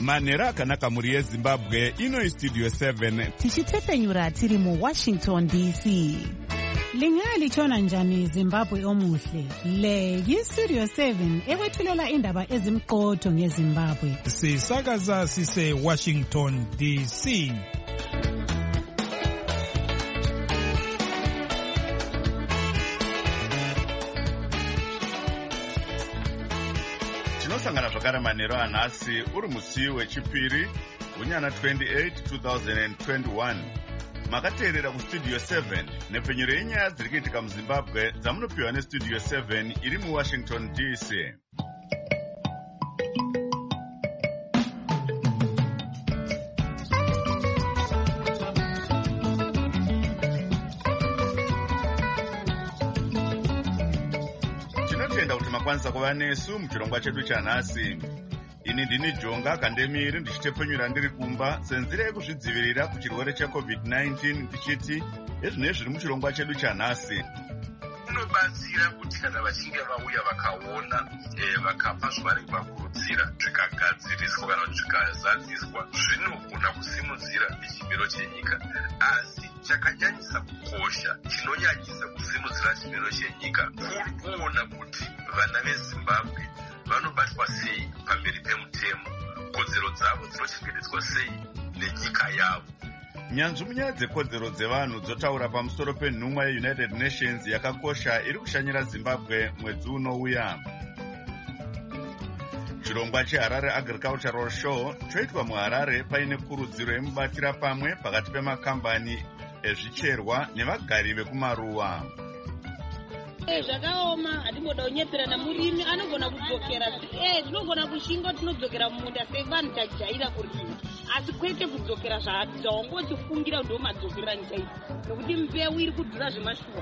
Manera akanaka muri yeZimbabwe, ino Studio 7. Tichitepfenyura tiri mu Washington DC. Lingali chona njani Zimbabwe omuhle. Le yiStudio 7 ekwethulela indaba ezimqotho ngeZimbabwe. Sisakaza sise Washington DC. Tinosangana zvakare manheru anhasi uri musi wechipiri unyana 28 2021. Makateerera kuStudio 7 nepfenyuro yenyaya dziri kuitika muZimbabwe dzamunopiwa neStudio 7 iri muWashington DC. Tinotenda kuti makwanisa kuva nesu muchirongwa chedu chanhasi. Ini ndini Jonga Kandemiri ndichitepfenyura ndiri kumba senzira yekuzvidzivirira kuchirwere cheCovid-19 ndichiti ezvinezvi zviri muchirongwa chedu chanhasi. Unobatsira kuti kana vachinge vauya vakaona vakapa zvavanenge vakurudzira zvikagadziriswa kana kuti zvikazadziswa zvinogona kusimudzira chimiro chenyika. Asi chakanyanyisa kukosha chinonyanyisa kusimudzira chimiro chenyika kuri kuona kuti vana veZimbabwe vanobatwa sei pamberi pemutemo, kodzero dzavo dzinochengetedzwa sei nenyika yavo. Nyanzvi munyaya dzekodzero dzevanhu dzotaura pamusoro penhumwa yeUnited Nations yakakosha iri kushanyira Zimbabwe mwedzi unouya. Chirongwa cheHarare Agricultural Show choitwa muHarare paine kurudziro yemubatira pamwe pakati pemakambani ezvicherwa nevagari vekumaruwa. Zvakaoma hatimboda kunyepera murimi anogona kudzokera tinogona kushinga tinodzokera mumunda sevanhu tajaira kurima, asi kwete kudzokera zvawangotifungira ndo madzokera nchaizvo nokuti mbeu iri kudhura zvemashuwa.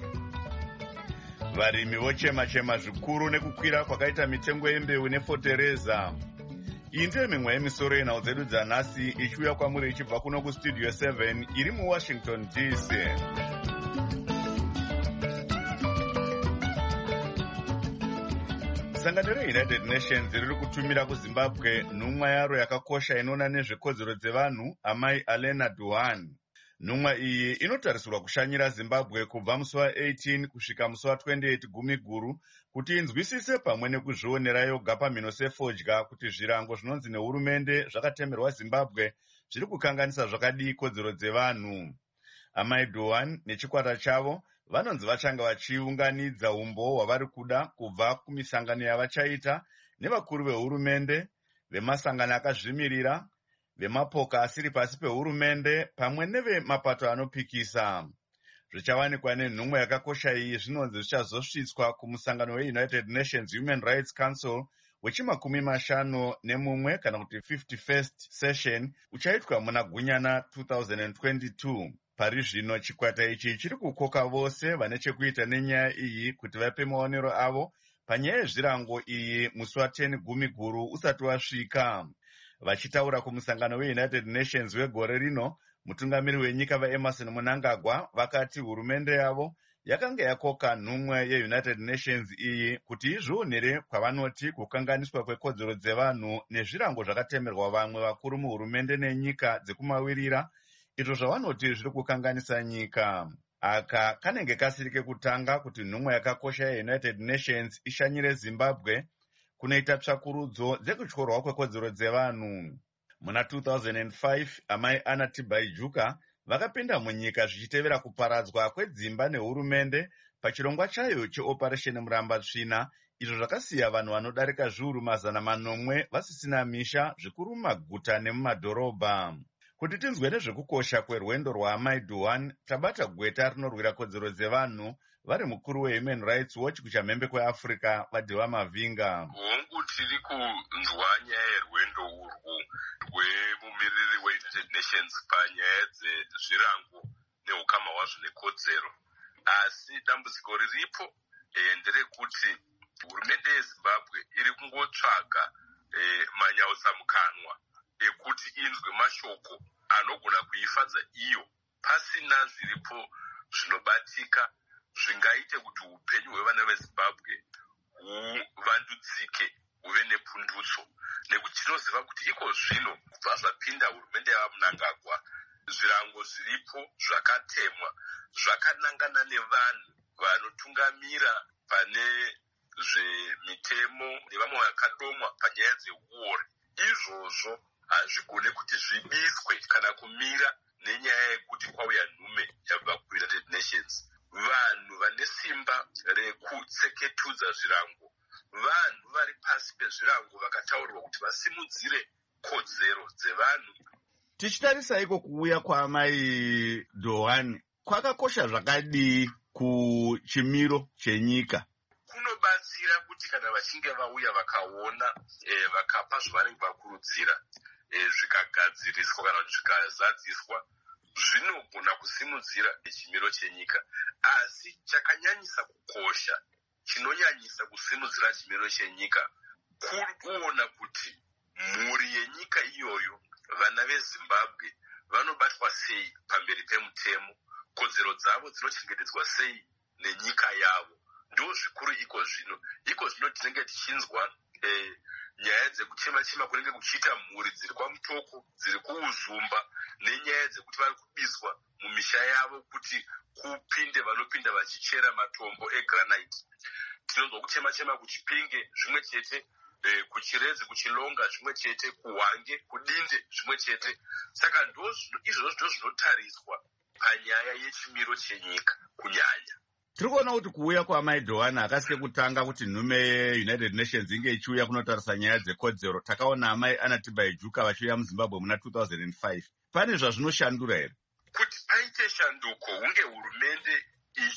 Varimi vochema-chema zvikuru nekukwira kwakaita mitengo yembeu nefotereza. Iyi ndiyo mimwe yemisoro yenhau dzedu dzanhasi ichiuya kwamuri ichibva kuno kuStudio 7 iri muWashington DC. Sangano reUnited Nations riri kutumira kuZimbabwe nhumwa yaro yakakosha inoona nezvekodzero dzevanhu, amai Alena Duhan. Nhumwa iyi inotarisirwa kushanyira Zimbabwe kubva musi wa18 kusvika musi wa28 Gumiguru kuti inzwisise pamwe nekuzvionera yoga pamhino sefodya kuti zvirango zvinonzi nehurumende zvakatemerwa Zimbabwe zviri kukanganisa zvakadii kodzero dzevanhu. Amai Duhan nechikwata chavo vanonzi vachanga vachiunganidza umbo hwavari kuda kubva kumisangano yavachaita nevakuru vehurumende, vemasangano akazvimirira, vemapoka asiri pasi pehurumende pamwe nevemapato anopikisa. Zvichawanikwa nenhumwa yakakosha iyi zvinonzi zvichazosvitswa kumusangano weUnited Nations Human Rights Council wechi51 kana kuti 51st session uchaitwa muna Gunyana 2022. Pari zvino chikwata ichi chiri kukoka vose vane chekuita nenyaya iyi kuti vape maonero avo panyaya yezvirango iyi musi wa10 Gumiguru usati wasvika. Vachitaura kumusangano weUnited Nations wegore rino, mutungamiri wenyika vaEmerson Mnangagwa vakati hurumende yavo yakanga yakoka nhumwa yeUnited Nations iyi kuti izvionere kwavanoti kukanganiswa kwekodzero dzevanhu nezvirango zvakatemerwa vamwe vakuru muhurumende nenyika dzekumawirira, izvo zvavanoti zviri kukanganisa nyika. Aka kanenge kasiri kekutanga kuti nhumwa yakakosha yeUnited Nations ishanyire Zimbabwe kunoita tsvakurudzo dzekutyorwa kwekodzero dzevanhu. Muna 2005 amai Anna Tibaijuka vakapinda munyika zvichitevera kuparadzwa kwedzimba nehurumende pachirongwa chayo cheOperation Murambatsvina, izvo zvakasiya vanhu vanodarika zviuru 900 vasisina misha zvikuru mumaguta nemumadhorobha. Kuti tinzwe nezvekukosha kwerwendo rwaamai Duhan, tabata gweta rinorwira kodzero dzevanhu vari mukuru weHuman Rights Watch kuchamhembe kweAfrica Vadhiva Mavinga. Hongu tiri kunzwa nyaya yerwendo urwu rwemumiriri weUnited Nations panyaya dzezvirango neukama hwazvo nekodzero. Asi dambudziko riripo nderekuti hurumende yeZimbabwe iri kungotsvaga manyautsamukanwa ekuti inzwe mashoko anogona kuifadza iyo pasina zviripo zvinobatika zvingaite kuti upenyu hwevana veZimbabwe huvandudzike huve nepundutso. Nekuti tinoziva kuziva kuti iko zvino kubva zvapinda hurumende yavaMnangagwa, zvirango zviripo zvakatemwa zvakanangana nevanhu vanotungamira pane zvemitemo nevamwe vakadomwa panyaya dzeuori. Izvozvo hazvigone kuti zvibiswe kana kumira nenyaya yekuti kwauya nhume yabva kuUnited Nations. Vanhu vane simba rekutseketudza zvirango, vanhu vari pasi pezvirango vakataurirwa kuti vasimudzire kodzero dzevanhu. Tichitarisa iko kuuya kwaamai Dohan kwakakosha zvakadii kuchimiro chenyika? Kunobatsira kuti kana vachinge vauya vakaona vakapa zvavanenge vakurudzira zvikagadziriswa kana kuti zvikazadziswa, zvinogona kusimudzira chimiro chenyika. Asi chakanyanyisa kukosha, chinonyanyisa kusimudzira chimiro chenyika, kuri kuona kuti mhuri yenyika iyoyo, vana veZimbabwe, vanobatwa sei pamberi pemutemo, kodzero dzavo dzinochengetedzwa sei nenyika yavo. Ndo zvikuru iko zvino tinenge tichinzwa nyaya dzekuchema-chema kunenge kuchiita mhuri dziri kwamutoko, dziri kuuzumba, nenyaya dzekuti vari kubiswa mumisha yavo kuti kupinde vanopinda vachichera matombo egranite. Tinonzwa kuchema-chema kuChipinge zvimwe chete, kuChirezi, kuChilonga zvimwe chete, kuHwange, kuDinde zvimwe chete. Saka izvozvo ndo zvinotariswa panyaya yechimiro chenyika kunyanya. Tiri kuona kuti kuuya kwaamai Dohan akasike kutanga kuti nhume yeUnited Nations inge ichiuya kunotarisa nyaya dzekodzero. Takaona amai Anna Tibaijuka vachiuya muZimbabwe muna 2005. Pane zvazvinoshandura here? Kuti paite shanduko hunge hurumende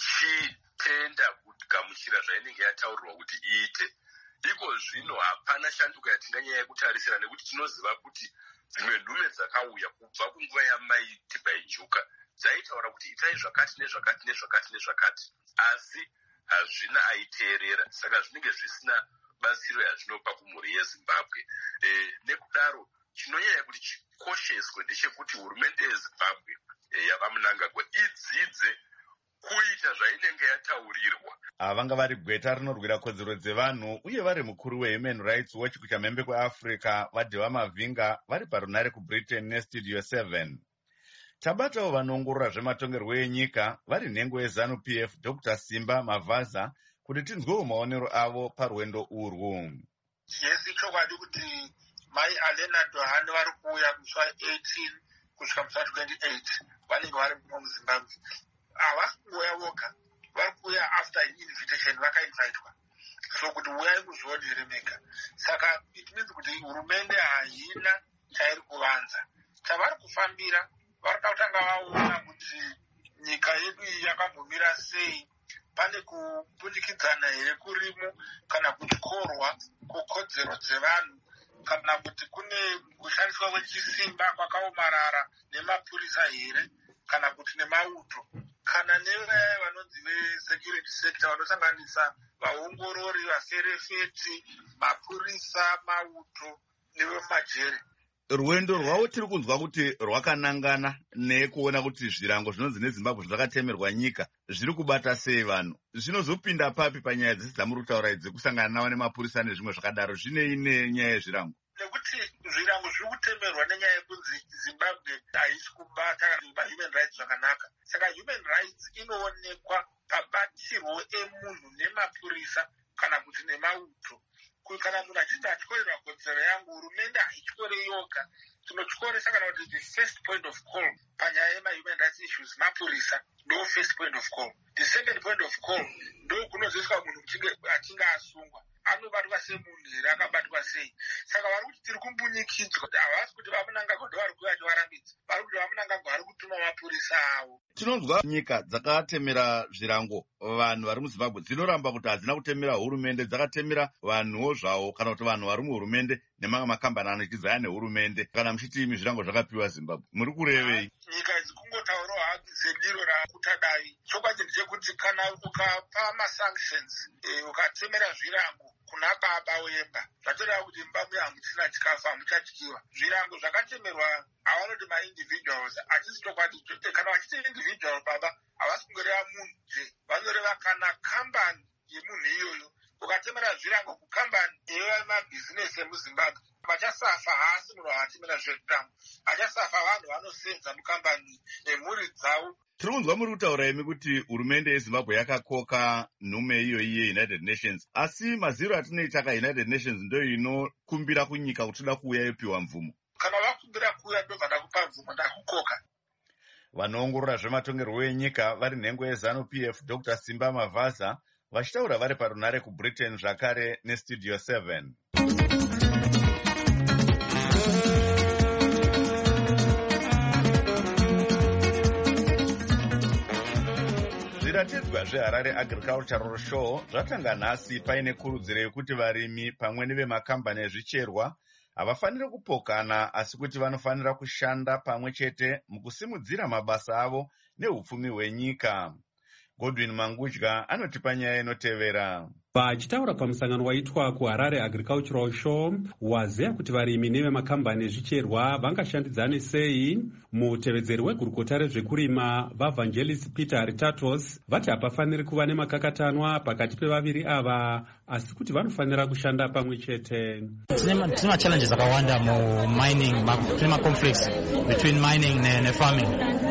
ichitenda kugamuchira zvainenge yataurirwa kuti iite. Iko zvino hapana shanduko yatinganyanya kutarisira, nekuti tinoziva kuti dzimwe nhume dzakauya kubva kunguva yamai Tibaijuka dzaitaura kuti itai zvakati nezvakati nezvakati nezvakati, asi hazvina aiteerera. Saka zvinenge zvisina batsiro yazvinopa kumhuri yeZimbabwe. Nekudaro chinonyanya kuti chikosheswe ndechekuti hurumende yeZimbabwe yavaMnangagwa idzidze kuita zvainenge yataurirwa. Vanga vari gweta rinorwira kodzero dzevanhu uye vari mukuru weHuman Rights Watch kuchamhembe kweAfrica vaDheva Mavhinga vari parunare kuBritain neStudio 7. Tabatawo vanoongorora zvematongerwo enyika vari nhengo yeZANU-PF Dr. Simba Mavaza kuti tinzwewo maonero avo parwendo urwu. Yes, ichokwadi kuti mai Alena Dohan vari kuuya musi 18 kusvika musi 28 vanenge vari muno muZimbabwe. Havasi kungoya voga, vari kuuya after invitation, vakainvitwa. So kuti uyai kuzviona here mega. Saka it means kuti hurumende haina chairi kuvanza. Chavari kufambira, vari kutanga vaona kuti nyika yedu iyi yakambomira sei, pane kupunikidzana here kurimo kana kutyorwa kwekodzero dzevanhu, kana kuti kune kushandiswa kwechisimba kwakaomarara nemapurisa here, kana kuti nemauto, kana nevaya vanonzi vesecurity sector vanosanganisa vaongorori, vaferefeti, mapurisa, mauto nevemajere. Rwendo rwavo tiri kunzwa kuti rwakanangana nekuona kuti zvirango zvinonzi neZimbabwe zvakatemerwa nyika zviri kubata sei vanhu. Zvinozopinda papi panyaya dzese dzamuri kutaura idzi kusangana navo nemapurisa nezvimwe zvakadaro zvinei nenyaya yezvirango? Nekuti zvirango zviri kutemerwa nenyaya yekunzi Zimbabwe haisi kubata human rights zvakanaka. Saka human rights inoonekwa pabatirwo emunhu nemapurisa kana kuti nemauto. Kana munhu achinzi atyorerwa kodzero yangu, hurumende haityore yoga. Tinotyoresa kana kuti the first point of call panyaya yema-human rights issues mapurisa ndo first point of call. The second point of call ndo kunozoiswa munhu achinge asungwa. Anobatwa semunhu here, akabatwa sei. Saka vari kuti tiri kumbunyikidzwa. Havasi kuti vaMnangagwa ndo vari kuuya vachivarambidza. Vari kuti vaMnangagwa vari kutuma mapurisa avo. Tinonzwa nyika dzakatemera zvirango vanhu vari muZimbabwe dzinoramba kuti hadzina kutemera hurumende, dzakatemera vanhuwo zvavo, kana kuti vanhu vari muhurumende nemamwe makambani anochidzana nehurumende. Kana muchiti imi zvirango zvakapiwa Zimbabwe, muri kurevei? Nyika idzi kungotaurawo haki sediro rakutadai. Chokwadi ndechekuti kana ukapa masanctions ukatemera zvirango kuna baba wemba, zvatoreva kuti Zimbabwe hamuchina chikafu, hamuchadyiwa. Zvirango zvakatemerwa havanoti ma-individuals, hachisi chokwadi. Kana vachiti individual baba, havasi kungoreva munhu je, vanoreva kana kambani yemunhu iyoyo. Ukatemera zvirango kukambani yevamabhizinesi emuZimbabwe, vachasafa haasi munhu haatimira zvemutambo, achasafa vanhu vanosenza mukambani emhuri dzavo. Tiri kunzwa muri kutaura imi kuti hurumende yeZimbabwe yakakoka nhume iyoyi yeUnited Nations, asi maziro atinoita kaUnited Nations ndo inokumbira kunyika kuti toda kuuya yopiwa mvumo. Kana vakumbira kuuya ndobva ndakupa mvumo ndakukoka. Vanoongorora zvematongerwo enyika vari nhengo yeZanu-PF Dr. Simba Mavaza vachitaura vari parunare kuBritain zvakare neStudio 7. Zviratidzwa zveHarare Agricultural Show zvatanga nhasi paine kurudziro yekuti varimi pamwe nevemakambani ezvicherwa havafaniri kupokana, asi kuti vanofanira kushanda pamwe chete mukusimudzira mabasa avo neupfumi hwenyika. Godwin Mangudya anotipa nyaya inotevera. Vachitaura pamusangano waitwa kuHarare Agricultural Show, waziva kuti varimi nevemakambani ezvicherwa vangashandidzane sei. Mutevedzeri wegurukota rezvekurima vaVangelis Peter Haritatos vati hapafaniri kuva nemakakatanwa pakati pevaviri ava, asi kuti vanofanira kushanda pamwe chete. Tine machallenges akawanda mumining, tine maconflicts between mining nefarming.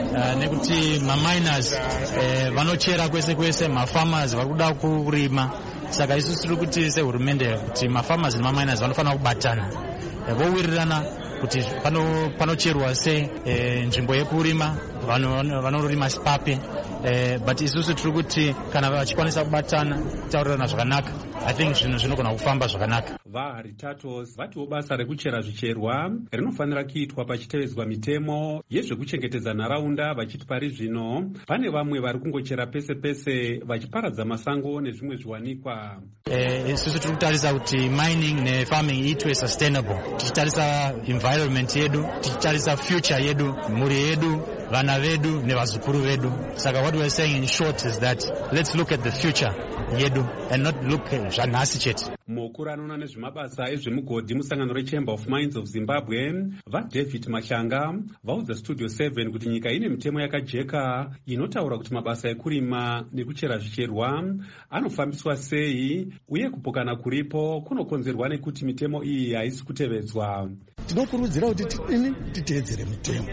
Nekuti maminers vanochera kwese kwese, mafarmers vari kuda kurima. Saka isusu tiri kuti sehurumende kuti mafarmers nemaminers vanofanira kubatana vowirirana kuti panocherwa sei nzvimbo yekurima, vanorima sipape, but isusu tiri kuti kana vachikwanisa kubatana taurirana zvakanaka, I think zvinhu zvinogona kufamba zvakanaka. VaHaritatos vatiwo basa rekuchera zvicherwa rinofanira kuitwa pachitevedzwa mitemo yezvekuchengetedza nharaunda, vachiti pari zvino pane vamwe vari kungochera pese pese vachiparadza masango nezvimwe zviwanikwa. Isusu tiri kutarisa kuti mining nefarming iitwe sustainable, tichitarisa environment yedu, tichitarisa future yedu, mhuri yedu, vana vedu nevazukuru vedu. Saka what we are saying in short is that let's look at the future yedu and not look zvanhasi chete. Mukuru anoona nezvemabasa ezvemugodhi musangano reChamber of Mines of Zimbabwe vaDavid Mashanga vaudza Studio 7 kuti nyika ine mitemo yakajeka inotaura kuti mabasa ekurima nekuchera zvicherwa anofambiswa sei, uye kupokana kuripo kunokonzerwa nekuti mitemo iyi haisi kutevedzwa. Tinokurudzira kuti titeedzere mitemo.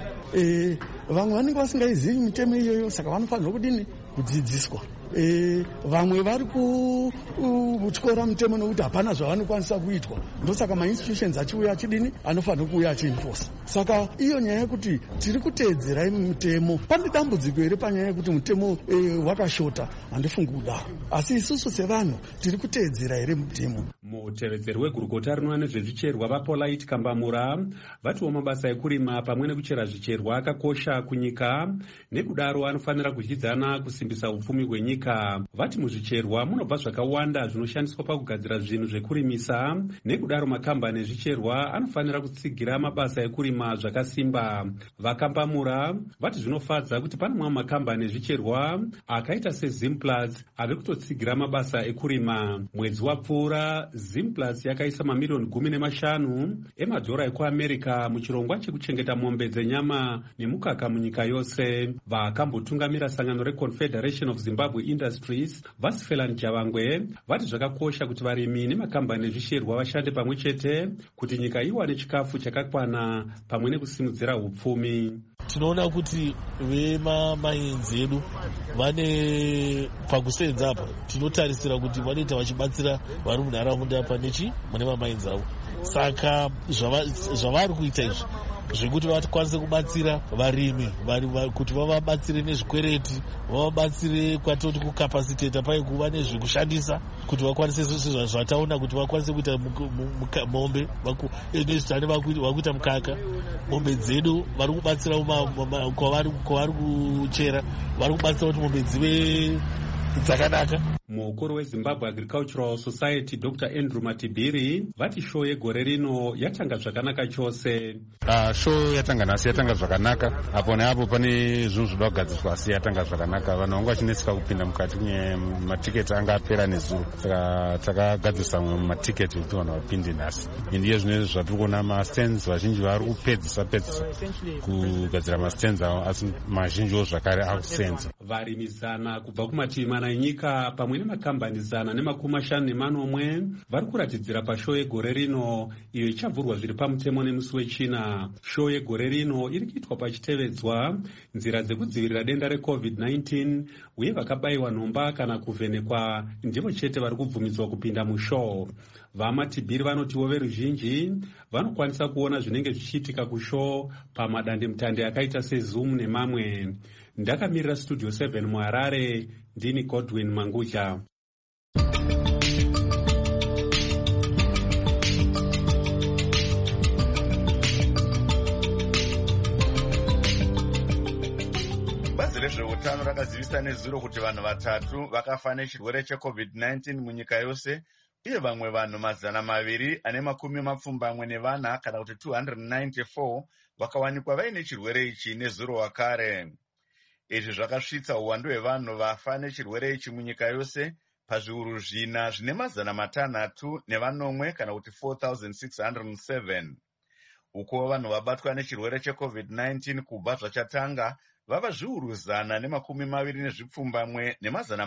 Vamwe vanenge vasingaizivi mitemo iyoyo, saka vanofanirwa kudini kudzidziswa. Vamwe vari kutyora mitemo nokuti hapana zvavanokwanisa kuitwa, ndosaka mainstitutions achiuya achidini anofanira kuuya achienforce. Saka iyo nyaya yekuti tiri kuteedzera mitemo, pane dambudziko here panyaya yekuti mutemo wakashota, handifungi kudaro, asi isusu sevanhu tiri kuteedzera here mitemo. Mutevedzeri wegurukota rinoona nezvezvicherwa vaPolite Kambamura vatiwo mabasa ekurima pamwe nekuchera zvicherwa akakosha kunyika, nekudaro anofanira kudyidzana kusimbisa upfumi hwenyika. Vati muzvicherwa munobva zvakawanda zvinoshandiswa pakugadzira zvinhu zvekurimisa, nekudaro makambani ezvicherwa anofanira kutsigira mabasa ekurima zvakasimba. VaKambamura vati zvinofadza kuti pane mamwe makambani ezvicherwa akaita seZimplus ave kutotsigira mabasa ekurima. Mwedzi wapfuura Zimplus yakaisa mamiliyoni 15 emadhora ekuAmerica muchirongwa chekuchengeta mombe dzenyama nemukaka munyika yose. Vakambotungamira sangano reConfederation of Zimbabwe Industries Vasifelani Javangwe vati zvakakosha kuti varimi nemakambani ezvicherwa vashande pamwe chete kuti nyika iwane chikafu chakakwana pamwe nekusimudzira upfumi. Tinoona kuti vemamayinzi edu vane pakusenza apa, tinotarisira kuti vanoita vachibatsira vari munharaunda apa mune mamayinzi avo. Saka zvavari kuita izvi zvekuti vakwanise kubatsira varimi kuti vavabatsire nezvikwereti, vavabatsire kwatoti kukapasiteta pai kuva nezvekushandisa kuti vakwanise zvataona kuti vakwanise kuita mombe nezvitane vakuita mukaka. Mombe dzedu vari kubatsira kwavari kuchera, vari kubatsira kuti mombe dzive dzakanaka. Mukuru weZimbabwe Agricultural Society Dr. Andrew Matibiri vati show yegore rino yatanga zvakanaka chose. Show yatanga nhasi yatanga zvakanaka, apo neapo pane zvinhu zvoda kugadzirwa, asi yatanga zvakanaka. Vanhu vanga vachineseka kupinda mukati, matiketi anga apera nezuva, saka takagadzisa matiketi kuti vanhu vapinde nhasi. Ndiye zvinhu zvatiri kuona mastands vazhinji vari kupedzisa kugadzira mastands avo, asi mazhinjiwo zvakare akusenza. Varimizana kubva kumativi mana mana enyika pamwe nemakambani 150 vari kuratidzira pashow yegore rino, iyo ichavhurwa zviri pamutemo nemusi wechina. Show yegore rino iri kuitwa pachitevedzwa nzira dzekudzivirira denda reCovid-19, uye vakabayiwa nhomba kana kuvhenekwa ndivo chete vari kubvumidzwa kupinda mushow. Vamatibhiri vanotiwo veruzhinji vanokwanisa kuona zvinenge zvichiitika kushow pamadandemutande akaita seZoom nemamwe. Ndakamirira Studio 7 muHarare, ndini Godwin Mangucha. Bazi rezveutano rakazivisa nezuro kuti vanhu 3 vakafa nechirwere cheCovid-19 munyika yose, uye vamwe vanhu 240 kana kuti 294 vakawanikwa vaine chirwere ichi nezuro wakare. Izvi zvakasvitsa uwandu hwevanhu vafa nechirwere ichi munyika yose pazviuru 4 zvine 609 kana kuti 4,607. Uko vanhu vabatwa nechirwere cheCovid-19 kubva zvachatanga vava zviuru 120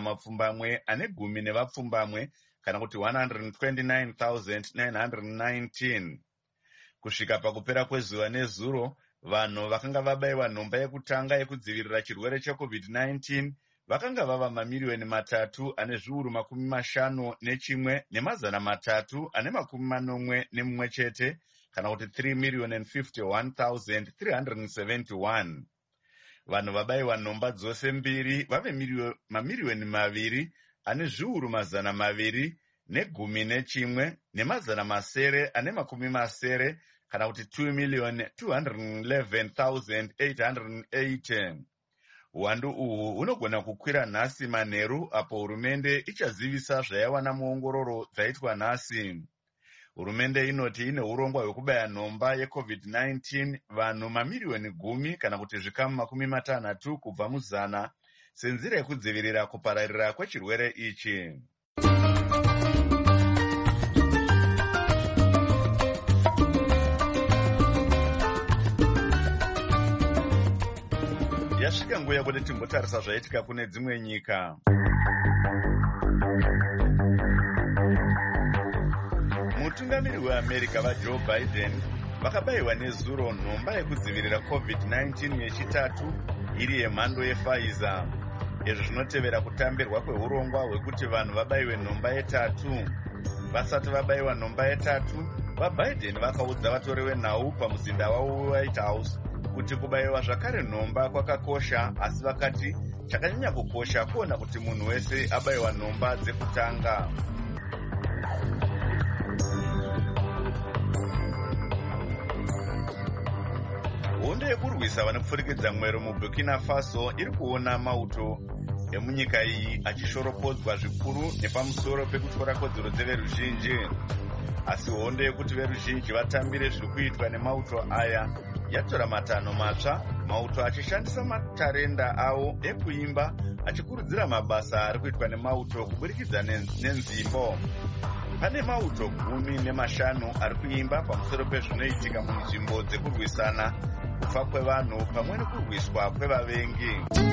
ne10 kana kuti 129,919. Kusvika pakupera kwezuva nezuro, vanhu vakanga vabayiwa nhomba yekutanga yekudzivirira chirwere cheCovid-19 vakanga vava 3,351,341 chete, kana kuti 3,051,371. Vanhu vabayiwa nhomba dzose mbiri vave 2,211,910, kana kuti 2,211,880. Uwandu uhu unogona kukwira nhasi manheru apo hurumende ichazivisa zvaiwana muongororo dzaitwa nhasi. Hurumende inoti ine urongwa hwekubaya nhomba yeCovid-19 vanhu 10,000,000 kana kuti zvikamu 60 kubva mu100 senzira yekudzivirira kupararira kwechirwere ichi. Yasvika nguva yekuti timbotarisa zvaitika kune dzimwe nyika. Mutungamiri weAmerica vaJoe Biden vakabayiwa nezuro nhomba yekudzivirira COVID-19 yechitatu iri yemhando yePfizer. Izvi zvinotevera kutambirwa kweurongwa hwekuti vanhu vabayiwe nhomba ye3. Vasati vabayiwa nhomba ye3, vaBiden vakaudza vatori venhau pamuzinda wavo weWhite House kuti kubayiwa zvakare nhomba kwakakosha, asi vakati chakanyanya kukosha kuona kuti munhu wese abayiwa nhomba dzekutanga. Hondo yekurwisa vanopfurikidza mwero muBurkina Faso iri kuona mauto emunyika iyi achishoropodzwa zvikuru nepamusoro pekutora kodzero dzeveruzhinji. Asi hondo yekuti veruzhinji vatambire zviri kuitwa nemauto aya yatora matanho matsva, mauto achishandisa matarenda avo ekuimba achikurudzira mabasa ari kuitwa nemauto kuburikidza nenzimbo. Pane mauto 15 ari kuimba pamusoro pezvinoitika munzvimbo dzekurwisana, kufa kwevanhu pamwe nekurwiswa kwevavengi.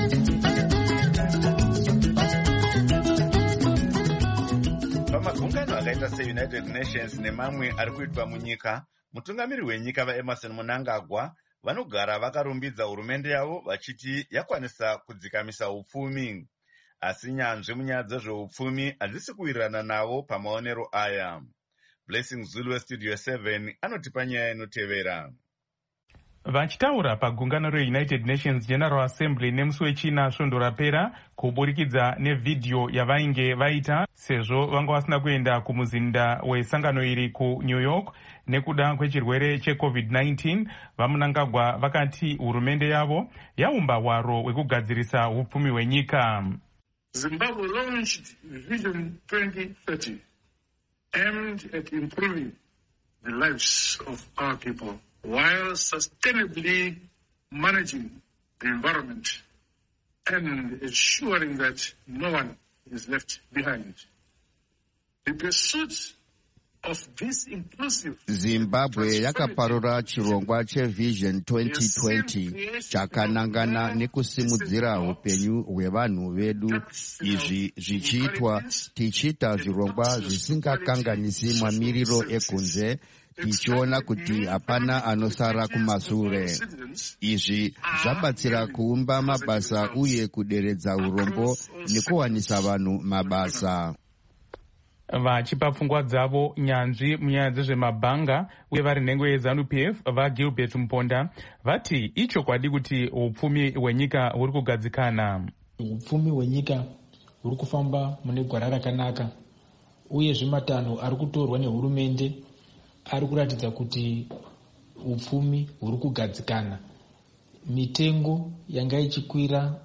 Pamagungano akaita seUnited Nations nemamwe ari kuitwa munyika, mutungamiri wenyika vaEmerson Mnangagwa vanogara vakarumbidza hurumende yavo vachiti yakwanisa kudzikamisa upfumi. Asi nyanzvi munyaya dzezveupfumi hadzisi kuwirirana navo pamaonero aya. Blessing Zulu weStudio 7 anotipa nyaya inotevera. Vachitaura pagungano reUnited Nations General Assembly nemusi wechina svondo rapera kuburikidza nevhidhiyo yavainge vaita sezvo vanga vasina kuenda kumuzinda wesangano iri kuNew York nekuda kwechirwere cheCovid-19, vaMnangagwa vakati hurumende yavo yaumba hwaro hwekugadzirisa upfumi hwenyika. Zimbabwe launched Vision 2030 aimed at improving the lives of our people while sustainably managing the environment and ensuring that no one is left behind. The pursuit Zimbabwe yakaparura chirongwa cheVision 2020 chakanangana nekusimudzira upenyu hwevanhu vedu. Izvi zvichiitwa tichiita zvirongwa zvisingakanganisi mamiriro ekunze, tichiona kuti hapana anosara kumashure. Izvi zvabatsira kuumba mabasa uye kuderedza urombo nekuwanisa vanhu mabasa. Vachipa pfungwa dzavo nyanzvi munyaya dzezvemabhanga uye vari nhengo yeZANU-PF vaGilbert Mponda vati ichokwadi kuti upfumi hwenyika huri kugadzikana. Upfumi hwenyika huri kufamba mune gwara rakanaka uye zvimatanho ari kutorwa nehurumende ari kuratidza kuti upfumi huri kugadzikana. Mitengo yanga ichikwira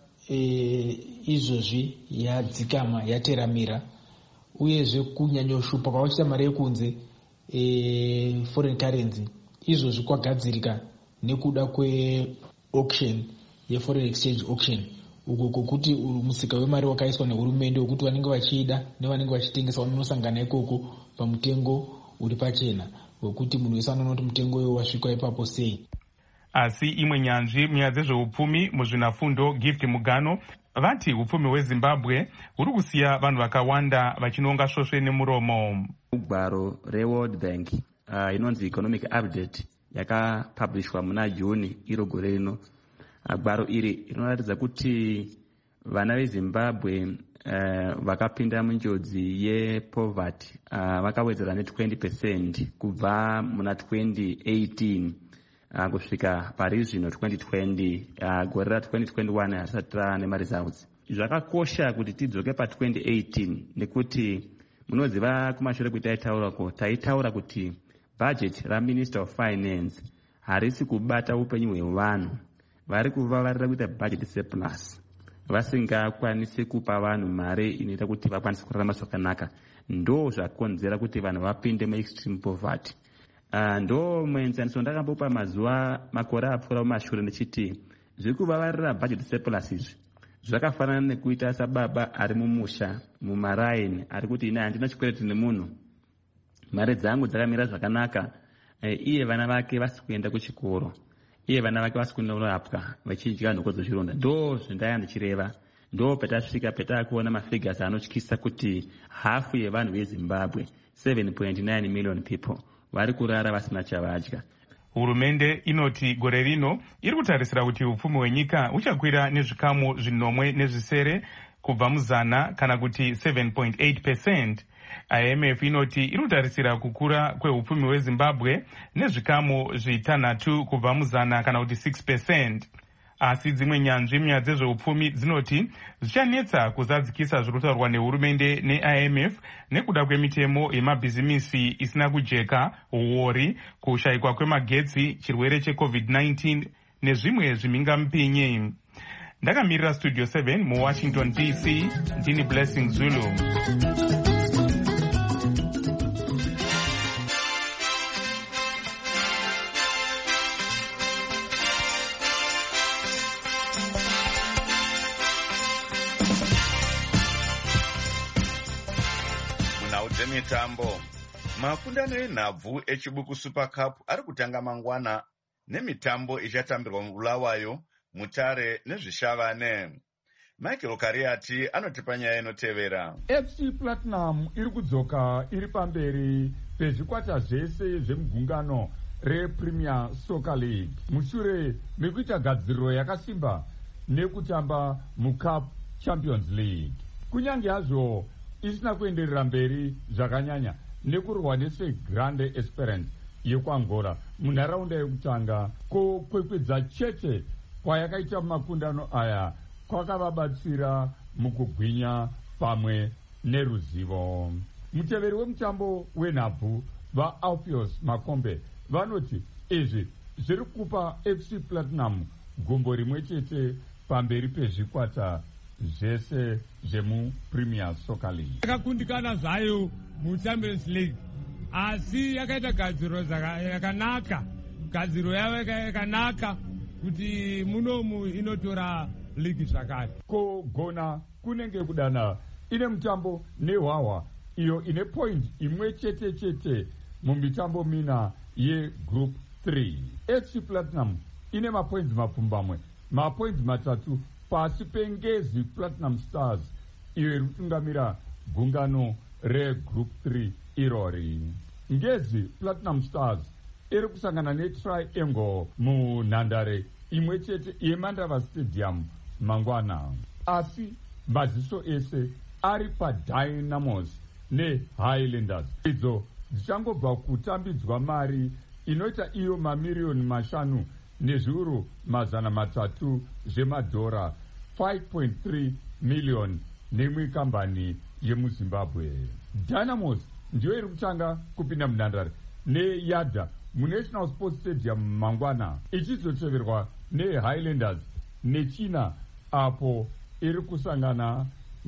izvozvi yadzikama yateramira, uyezve kunyanyoshupa kwavachiita mari yekunze foreign currency izvozvi kwagadzirika nekuda kweauction yeforeign exchange auction, uko kokuti musika wemari wakaiswa nehurumende wekuti vanenge vachida nevanenge vachitengesa vanosangana ikoko pamutengo uri pachena, wekuti munhu wese anoona kuti mutengo uyo wasvika ipapo sei. Asi imwe nyanzvi munyaya dzezveupfumi muzvinafundo Gift Mugano vati upfumi hweZimbabwe huri kusiya vanhu vakawanda vachinonga svosve nemuromo. Gwaro reWorld Bank inonzi Economic Update yakapublishwa muna Juni iro gore rino. Gwaro iri rinoratidza kuti vana veZimbabwe vakapinda munjodzi yepoverty vakawedzera ne20% kubva muna 2018 kusvika pari zvino 2020. Gore ra2021 harisati rane maresults. Zvakakosha kuti tidzoke pa2018 nekuti munoziva kumashure kuti taitaura kuti budget raMinister of Finance harisi kubata upenyu hwevanhu. Vari kuvavarira kuita budget surplus, vasingakwanisi kupa vanhu mari inoita kuti vakwanise kurarama zvakanaka. Ndo zvakonzera kuti vanhu vapinde muextreme poverty. Ndo muenzaniso ndakambopa makore apfuura mumashure ndichiti zviri kuvavarira budget surplus izvi zvakafanana nekuita sababa ari mumusha mumaraini ari kuti ine handina chikwereti nemunhu, mari dzangu dzakamira zvakanaka, iye vana vake vasi kuenda kuchikoro, iye vana vake vasi kunorapwa vachidya nhoko dzezvironda. Ndo zvendaya ndichireva. Ndo petasvika petakuona mafigures anotyisa kuti hafu yevanhu veZimbabwe 7.9 million people vari kurara vasina chavadya. Hurumende inoti gore rino iri kutarisira kuti upfumi hwenyika uchakwira nezvikamu 8.7 kubva muzana kana kuti 7.8%. IMF inoti iri kutarisira kukura kweupfumi hweZimbabwe nezvikamu 6 kubva muzana kana kuti 6%. Asi dzimwe nyanzvi munyaya dzezveupfumi dzinoti zvichanetsa kuzadzikisa zviri kutaurwa nehurumende neIMF nekuda kwemitemo yemabhizimisi isina kujeka, uori, kushayikwa kwemagetsi, chirwere cheCovid-19 nezvimwe zvimhingamupinyi. Ndakamirira Studio 7 muWashington DC, ndini Blessing Zulu. Mitambo. Makundano enhabvu echibuku Super Cup ari kutanga mangwana nemitambo ichatambirwa muBulawayo, Mutare nezviShavane. Michael Kariati anotipa nyaya inotevera. FC Platinum iri kudzoka iri pamberi pezvikwata zvese zvemugungano rePremier Soccer League mushure mekuita gadziriro yakasimba nekutamba muCup Champions League. Kunyange hazvo isina kuenderera mberi zvakanyanya nekurwa neSegrande Esperance yekwaAngola munharaunda yekutanga, ko kwekwedza chete kwayakaita makundano aya kwakavabatsira mukugwinya pamwe neruzivo. Muteveri wemutambo wenhabvu vaAlpheus Makombe vanoti izvi zviri kupa FC Platinum gumbo rimwe chete pamberi pezvikwata zvese zvemuPremier Soccer League. Yakakundikana zvayo muChampions League, asi yakaita gadziro yakanaka, gadziro yavo yakanaka kuti munomu inotora ligi zvakare. Kogona kunenge kudana ine mutambo neHwaHwa iyo ine point imwe chete mumitambo mina yegroup 3. FC Platinum ine mapoints mapfumbamwe, mapoints matatu pasi pengezi Platinum Stars iyo iri kutungamira gungano regroup 3 irori. Ngezi Platinum Stars iri kusangana neTriangle munhandare imwe chete yeMandava Stadium mangwana, asi maziso ese ari paDynamos neHighlanders. Idzo dzichangobva kutambidzwa mari inoita iyo mamiriyoni 5 nezviuru 300 zvemadhora, 5.3 million nemwe kambani yemuZimbabwe. Dynamos ndiyo iri kutanga kupinda munhandare neYada muNational Sports Stadium mangwana, ichizoteverwa neHighlanders nechina apo iri kusangana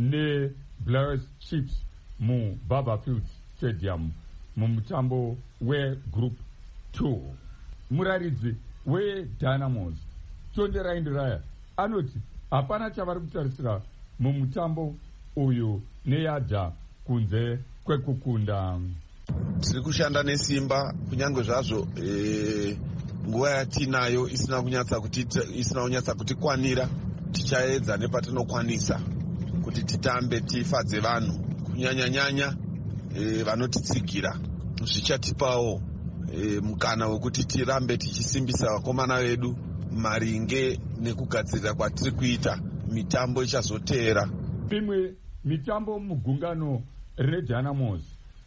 neBlares Chiefs muBarberfield Stadium mumutambo wegroup 2. Muraridzi weDynamos Tonde Raya anoti hapana chavari kutarisira mumutambo uyu neYada kunze kwekukunda. Tiri kushanda nesimba kunyange zvazvo nguva yatinayo isina kunyatsa kutikwanira. Tichaedza nepatinokwanisa kuti titambe tifadze vanhu, kunyanya vanotitsigira. Zvichatipawo mukana wekuti tirambe tichisimbisa vakomana vedu maringe nekugadzirira kwatiri kuita mitambo ichazoteera. Imwe mitambo mugungano reDynamos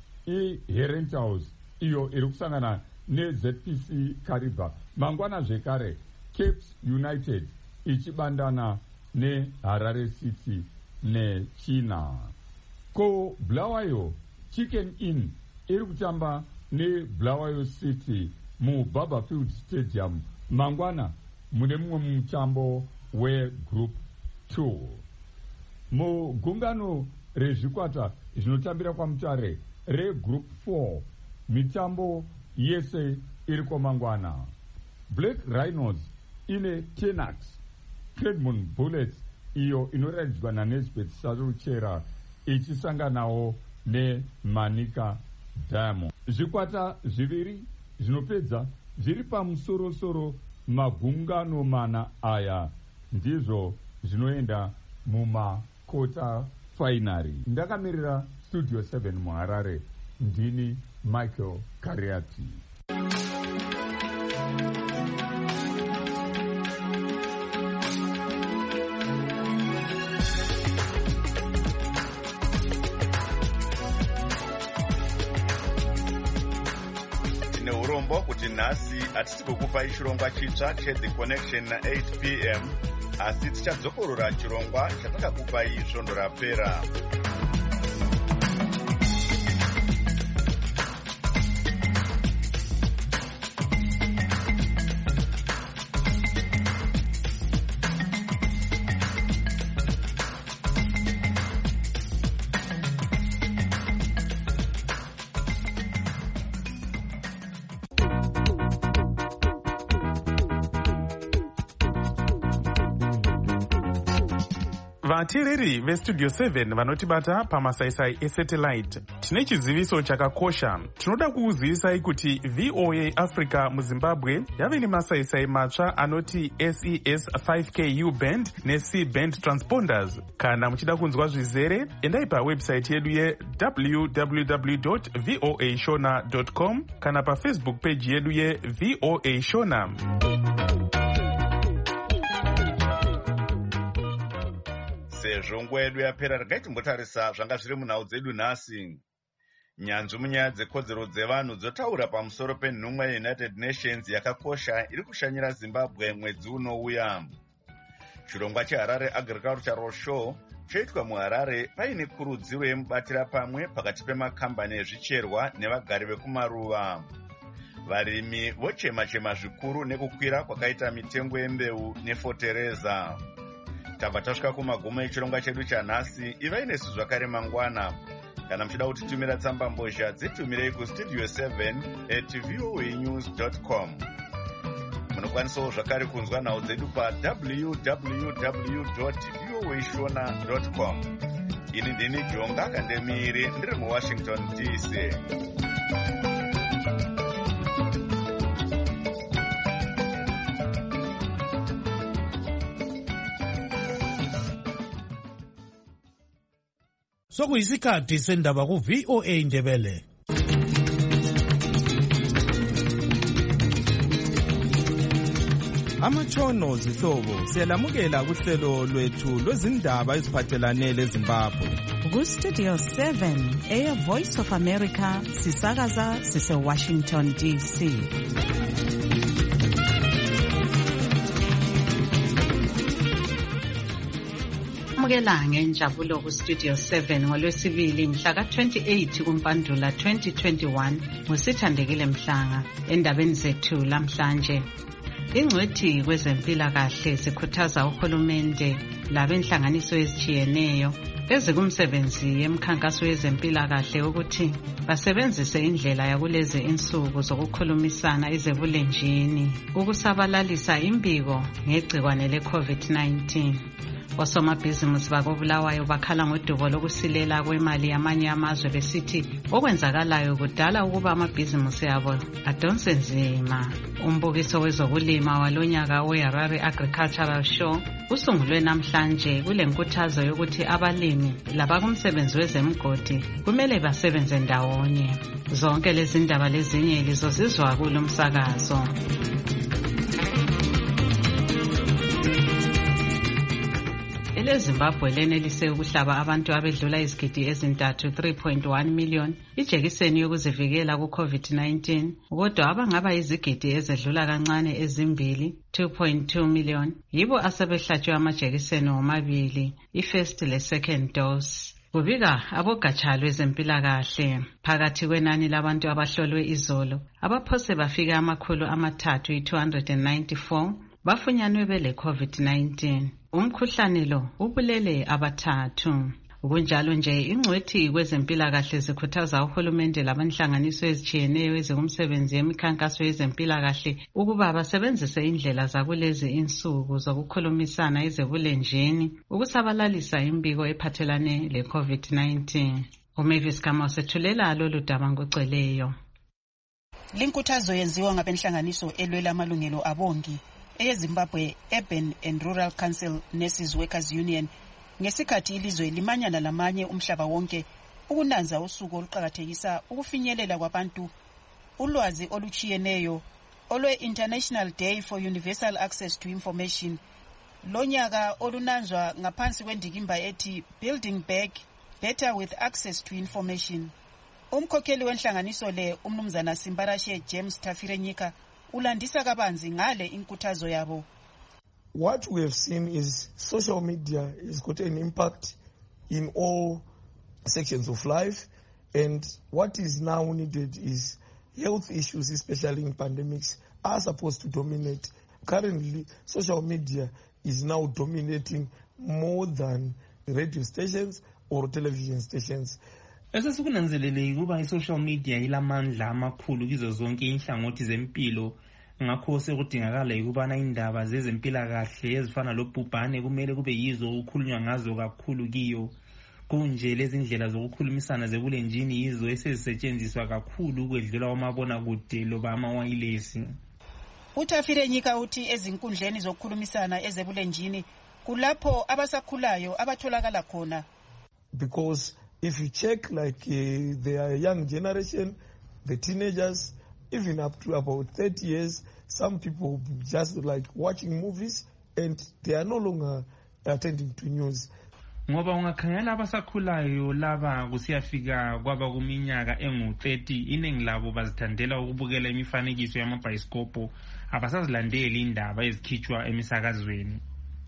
iHerentals iyo iri kusangana neZPC Kariba mangwana zvekare, Capes United ichibandana neHarare City nechina. Ko Bulawayo Chicken Inn iri kutamba neBulawayo City muBarberfield Stadium mangwana mune mumwe mutambo wegroup 2. Mugungano rezvikwata zvinotambira kwamutare regroup 4 mitambo yese iri kwamangwana. Black Rhinos ine Tenax, Credmon Bullets iyo inoratidzwa naNesbeth Saruchera ichisanganawo neManika Diamond. Zvikwata zviviri zvinopedza zviri pamusorosoro magungano mana aya ndizvo zvinoenda mumakota fainari. Ndakamirira Studio 7 muHarare, ndini Michael Kariati. Kuti nhasi hatisi kukupai chirongwa chitsva cheThe Connection na8 p.m. asi tichadzokorora chirongwa chatakakupai svondo rapera. Vateereri veStudio 7 vanotibata pamasaisai esatellite, tine chiziviso chakakosha. Tinoda kukuzivisai kuti VOA Africa muZimbabwe yave nemasaisai matsva anoti SES 5K U-band neC-band transponders. Kana muchida kunzwa zvizere, endai pawebsite yedu ye www.voashona.com kana paFacebook page yedu yeVOA Shona. Sezvo nguva yedu yapera, regai timbotarisa zvanga zviri munhau dzedu nhasi. Nyanzvi munyaya dzekodzero dzevanhu dzotaura pamusoro penhumwa yeUnited Nations yakakosha iri kushanyira Zimbabwe mwedzi unouya. Chirongwa cheHarare Agricultural Show choitwa muHarare paine kurudziro yemubatira pamwe pakati pemakambani ezvicherwa nevagari vekumaruva. Varimi vochema-chema zvikuru nekukwira kwakaita mitengo yembeu nefotereza. Tabva tasvika kumagumo echirongwa chedu chanhasi. Ivai nesu zvakare mangwana. Kana muchida kutitumira tsamba mbozha, dzitumirei kustudio 7@voanews.com. Munokwanisawo zvakare kunzwa nhau dzedu pa www.voashona.com. ini ndini Jonga Kandemiri ndiri muWashington DC. Sokuyisikhathi sendaba ku VOA Ndebele. Amatshono zihlobo siyalamukela kuhlelo lwethu lwezindaba eziphathelane leZimbabwe. Ku Studio 7 Air Voice of America sisakaza sise Washington DC. Amukela ngenjabulo ku Studio 7 ngolwesibili mhla ka-28 kuMpandula 2021 ngusithandekile Mhlanga. Endabeni zethu lamhlanje, ingcwethi kwezempilakahle zikhuthaza uhulumende labenhlanganiso ezitshiyeneyo ezikumsebenzi yemkhankaso yezempilakahle ukuthi basebenzise indlela yakulezi insuku zokukhulumisana ezebulenjini ukusabalalisa imbiko ngegcikwane le-COVID-19. Osomabhizimusi bakobulawayo bakhala ngodubo lokusilela kwemali yamanye amazwe besithi okwenzakalayo kudala ukuba amabhizimusi abo adonse nzima. Umbukiso wezokulima walonyaka we-Harare Agricultural Show usungulwe namhlanje kule nkuthazo yokuthi abalimi labakumsebenzi wezemgodi kumele basebenze ndawonye. Zonke lezi ndaba lezinye lizozizwa kulo msakazo. EZimbabwe lenelise ukuhlaba abantu abedlula izigidi ezintathu 3.1 million ijekiseni yokuzivikela ku-COVID-19, kodwa abangaba izigidi ezedlula kancane ezimbili 2.2 million yibo asebehlatshwe amajekiseni womabili, i-first le-second dose. Kubika abogatsha lwezempilakahle phakathi kwenani labantu abahlolwe izolo abaphose bafika 394 bafunyanwe bele COVID-19. Umkhuhlane lo ubulele abathathu. Kunjalo nje ingcwethi kwezempilakahle zikhuthaza uhulumende labanhlanganiso ezitshiyeneyo ezikumsebenzi yemikhankaso yezempilakahle ukuba basebenzise indlela zakulezi insuku zokukhulumisana ezebulenjini ukusabalalisa imbiko ephathelane le-COVID-19. uMavis Kama sethulela lolu daba ngoceleyo. Linkuthazo yenziwa ngabenhlanganiso elwela amalungelo abongi eZimbabwe Urban and Rural Council Nurses Workers Union ngesikhathi ilizwe limanyana lamanye umhlaba wonke ukunanza usuku oluqhakathekisa ukufinyelela kwabantu ulwazi oluchiyeneyo olwe-International Day for Universal Access to Information. Lonyaka olunanzwa ngaphansi kwendikimba ethi Building Back Better with Access to Information. Umkhokheli wenhlanganiso le umnumzana Simbarashe James Tafirenyika ulandisa kabanzi ngale inkuthazo yabo. What we have seen is social media has got an impact in all sections of life, and what is now needed is health issues, especially in pandemics, are supposed to dominate. Currently, social media is now dominating more than radio stations or television stations. Esesikunanzelele kuba i-social media ilamandla amakhulu kizo zonke inhlangothi zempilo, ngakho sekudingakala ukubana indaba zezempilakahle ezifana lobhubhane kumele kube yizo ukukhulunywa ngazo kakhulu kiyo. Kunje lezi indlela zokukhulumisana zebulenjini yizo esezisetshenziswa kakhulu ukwedlula kwamabona kude loba amawayilesi. Utafirenyika uthi ezinkundleni zokukhulumisana ezebulenjini kulapho abasakhulayo abatholakala khona. Because if you check like the young generation, the teenagers, even up to about 30 years, some people just like watching movies and they are no longer attending to news. Ngoba ungakhangela abasakhulayo laba kusiyafika kwaba kuminyaka engu-30 iningi labo bazithandela ukubukela imifanekiso yamabhayisikopho abasazilandeli indaba ezikhitshwa emisakazweni.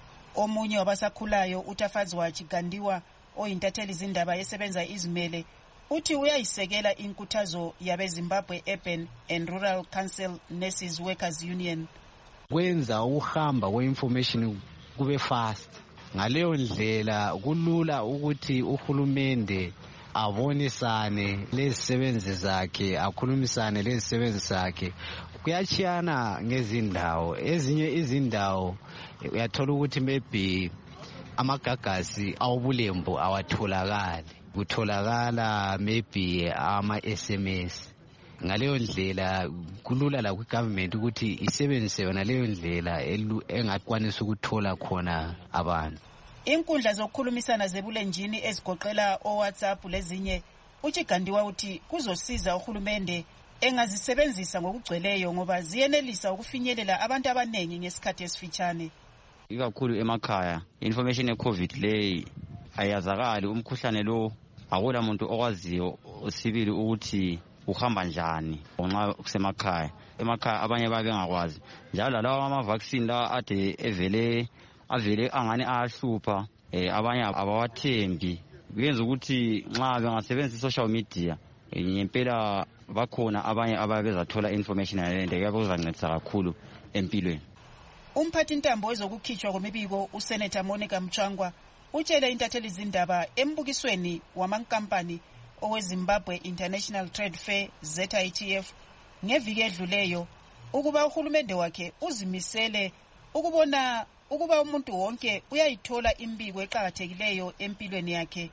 Omunye wabasakhulayo utafadzwa Chigandiwa oyintatheli izindaba esebenza izimele uthi uyayisekela inkuthazo yabeZimbabwe Urban and Rural Council Nurses Workers Union. Kwenza ukuhamba kweinformation kube fast. Ngaleyo ndlela kulula ukuthi uhulumende abonisane lezisebenzi zakhe, akhulumisane lezisebenzi zakhe. Kuyachiyana ngezindawo, ezinye izindawo uyathola ukuthi maybe amagagasi awubulembu awatholakali, kutholakala maybe ama-SMS. Ngaleyo ndlela kulula la kwi-government ukuthi isebenzise yona leyo ndlela engakwanisa ukuthola khona abantu. Inkundla zokukhulumisana zebulenjini ezigoqela o-WhatsApp lezinye, uChigandiwa uthi kuzosiza uhulumende engazisebenzisa ngokugcweleyo ngoba ziyenelisa ukufinyelela abantu abaningi ngesikhathi esifitshane. Ikakhulu emakhaya, information ye-COVID le ayazakali, umkhuhlane lo akula muntu okwaziyo sibili ukuthi uhamba njani nxa kusemakhaya. Emakhaya abanye babengakwazi. Njalo lawa ama-vaccine la ade avele angani ahlupha, abanye abawathembi. Kuyenza ukuthi nxa bengasebenzisa social media ngempela bakhona abanye ababezathola information yalento kuzancedisa kakhulu empilweni. Umphathi ntambo wezokukhitshwa kwemibiko uSenator Monica Mchangwa utshele intatheli izindaba embukisweni wamankampani oweZimbabwe International Trade Fair ZITF ngeviki edluleyo ukuba uhulumende wakhe uzimisele ukubona ukuba umuntu wonke uyayithola imbiko eqhakathekileyo empilweni yakhe.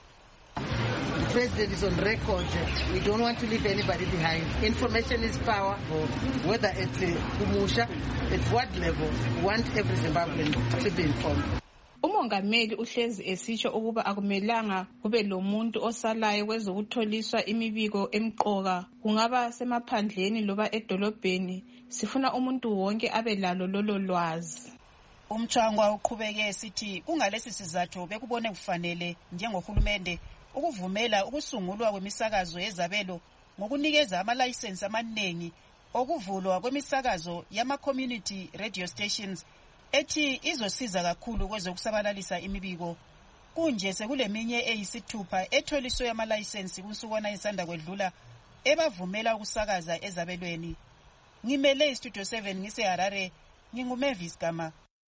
The president is on record that we don't want to leave anybody behind. Information is power, whether it's Umusha, at what level, we want every Zimbabwean to be informed. Umongameli uhlezi esitsho ukuba akumelanga kube lomuntu osalayo kwezokutholiswa imibiko emqoka, kungaba semaphandleni loba edolobheni. Sifuna umuntu wonke abe lalo lolo lwazi. Umchangwa uqhubeke esithi kungalesi sizathu bekubone kufanele njengohulumende ukuvumela ukusungulwa kwemisakazo yezabelo ngokunikeza ama-license amaningi okuvulwa kwemisakazo yama-community radio stations ethi izosiza kakhulu kwezokusabalalisa imibiko. Kunje sekuleminye eyisithupha etholiswe ama-license kunsukwana isanda kwedlula ebavumela ukusakaza ezabelweni. Ngimele iStudio 7 ngiseHarare, nginguMavis Gama.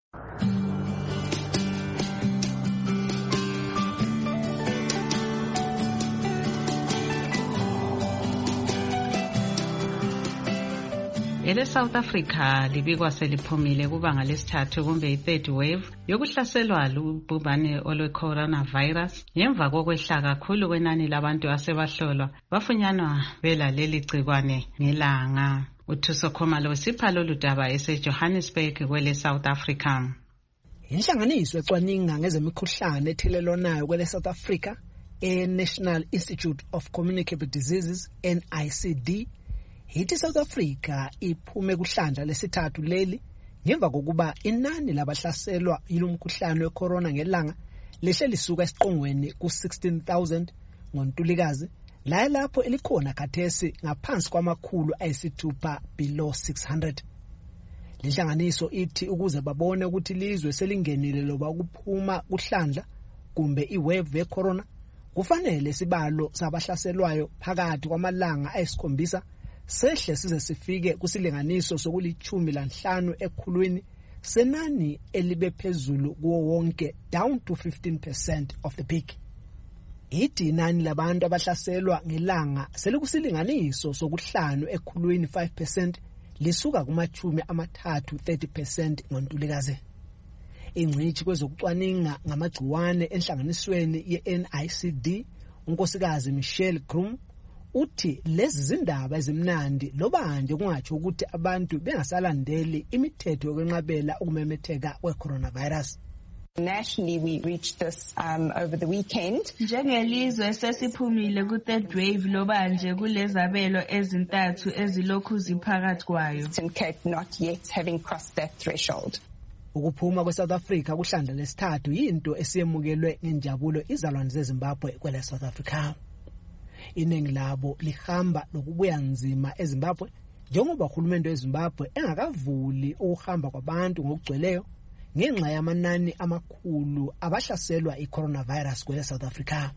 South Africa libikwa seliphumile kubanga lesithathu kumbe i-third wave yokuhlaselwa lubhubhane olwe-coronavirus ngemva kokwehla kakhulu kwenani labantu asebahlolwa bafunyanwa belaleli gcikwane ngelanga. uThuso Khumalo usipha lolu daba eseJohannesburg kwele South Africa. Inhlanganiso ecwaninga ngezemikhuhlane ethelelwanayo kwele South Africa, National Institute of Communicable Diseases NICD, ithi South Africa iphume kuhlandla lesithathu leli ngemva kokuba inani labahlaselwa yilomkhuhlane wecorona ngelanga lehle lisuka esiqongweni ku-16,000 ngoNtulikazi, la lapho elikhona khathesi ngaphansi kwamakhulu ayisithupha below 600. Lenhlanganiso ithi ukuze babone ukuthi ilizwe selingenile loba ukuphuma kuhlandla kumbe iwave yecorona, kufanele isibalo sabahlaselwayo phakathi kwamalanga ayisikhombisa sehle size sifike kusilinganiso sokulithumi-5 ekhulwini senani elibe phezulu kuwo wonke, down to 15% of the peak. Ithi inani labantu abahlaselwa ngelanga selikusilinganiso soku5 ekhulwini 5% lisuka kumachumi amathathu 30% ngoNtulikazi. Ingcitshi kwezokucwaninga ngamagciwane enhlanganisweni ye-NICD, unkosikazi Michelle Krum, uthi lezi zindaba ezimnandi loba nje kungatsho ukuthi abantu bengasalandeli imithetho yokwenqabela ukumemetheka kwe-coronavirus. Nationally, we reached this over the weekend. Njengelizwe sesiphumile ku-third wave loba nje kulezabelo ezintathu ezilokhu ziphakathi kwayo. Cape not yet having crossed that threshold. Ukuphuma kweSouth Africa kuhlandla lesithathu yinto esiyemukelwe ngenjabulo izalwane zeZimbabwe kwele South Africa. Iningi labo lihamba lokubuya nzima eZimbabwe njengoba uhulumende weZimbabwe engakavuli ukuhamba kwabantu ngokugcweleyo ngenxa yamanani amakhulu abahlaselwa i-coronavirus kwele South Africa.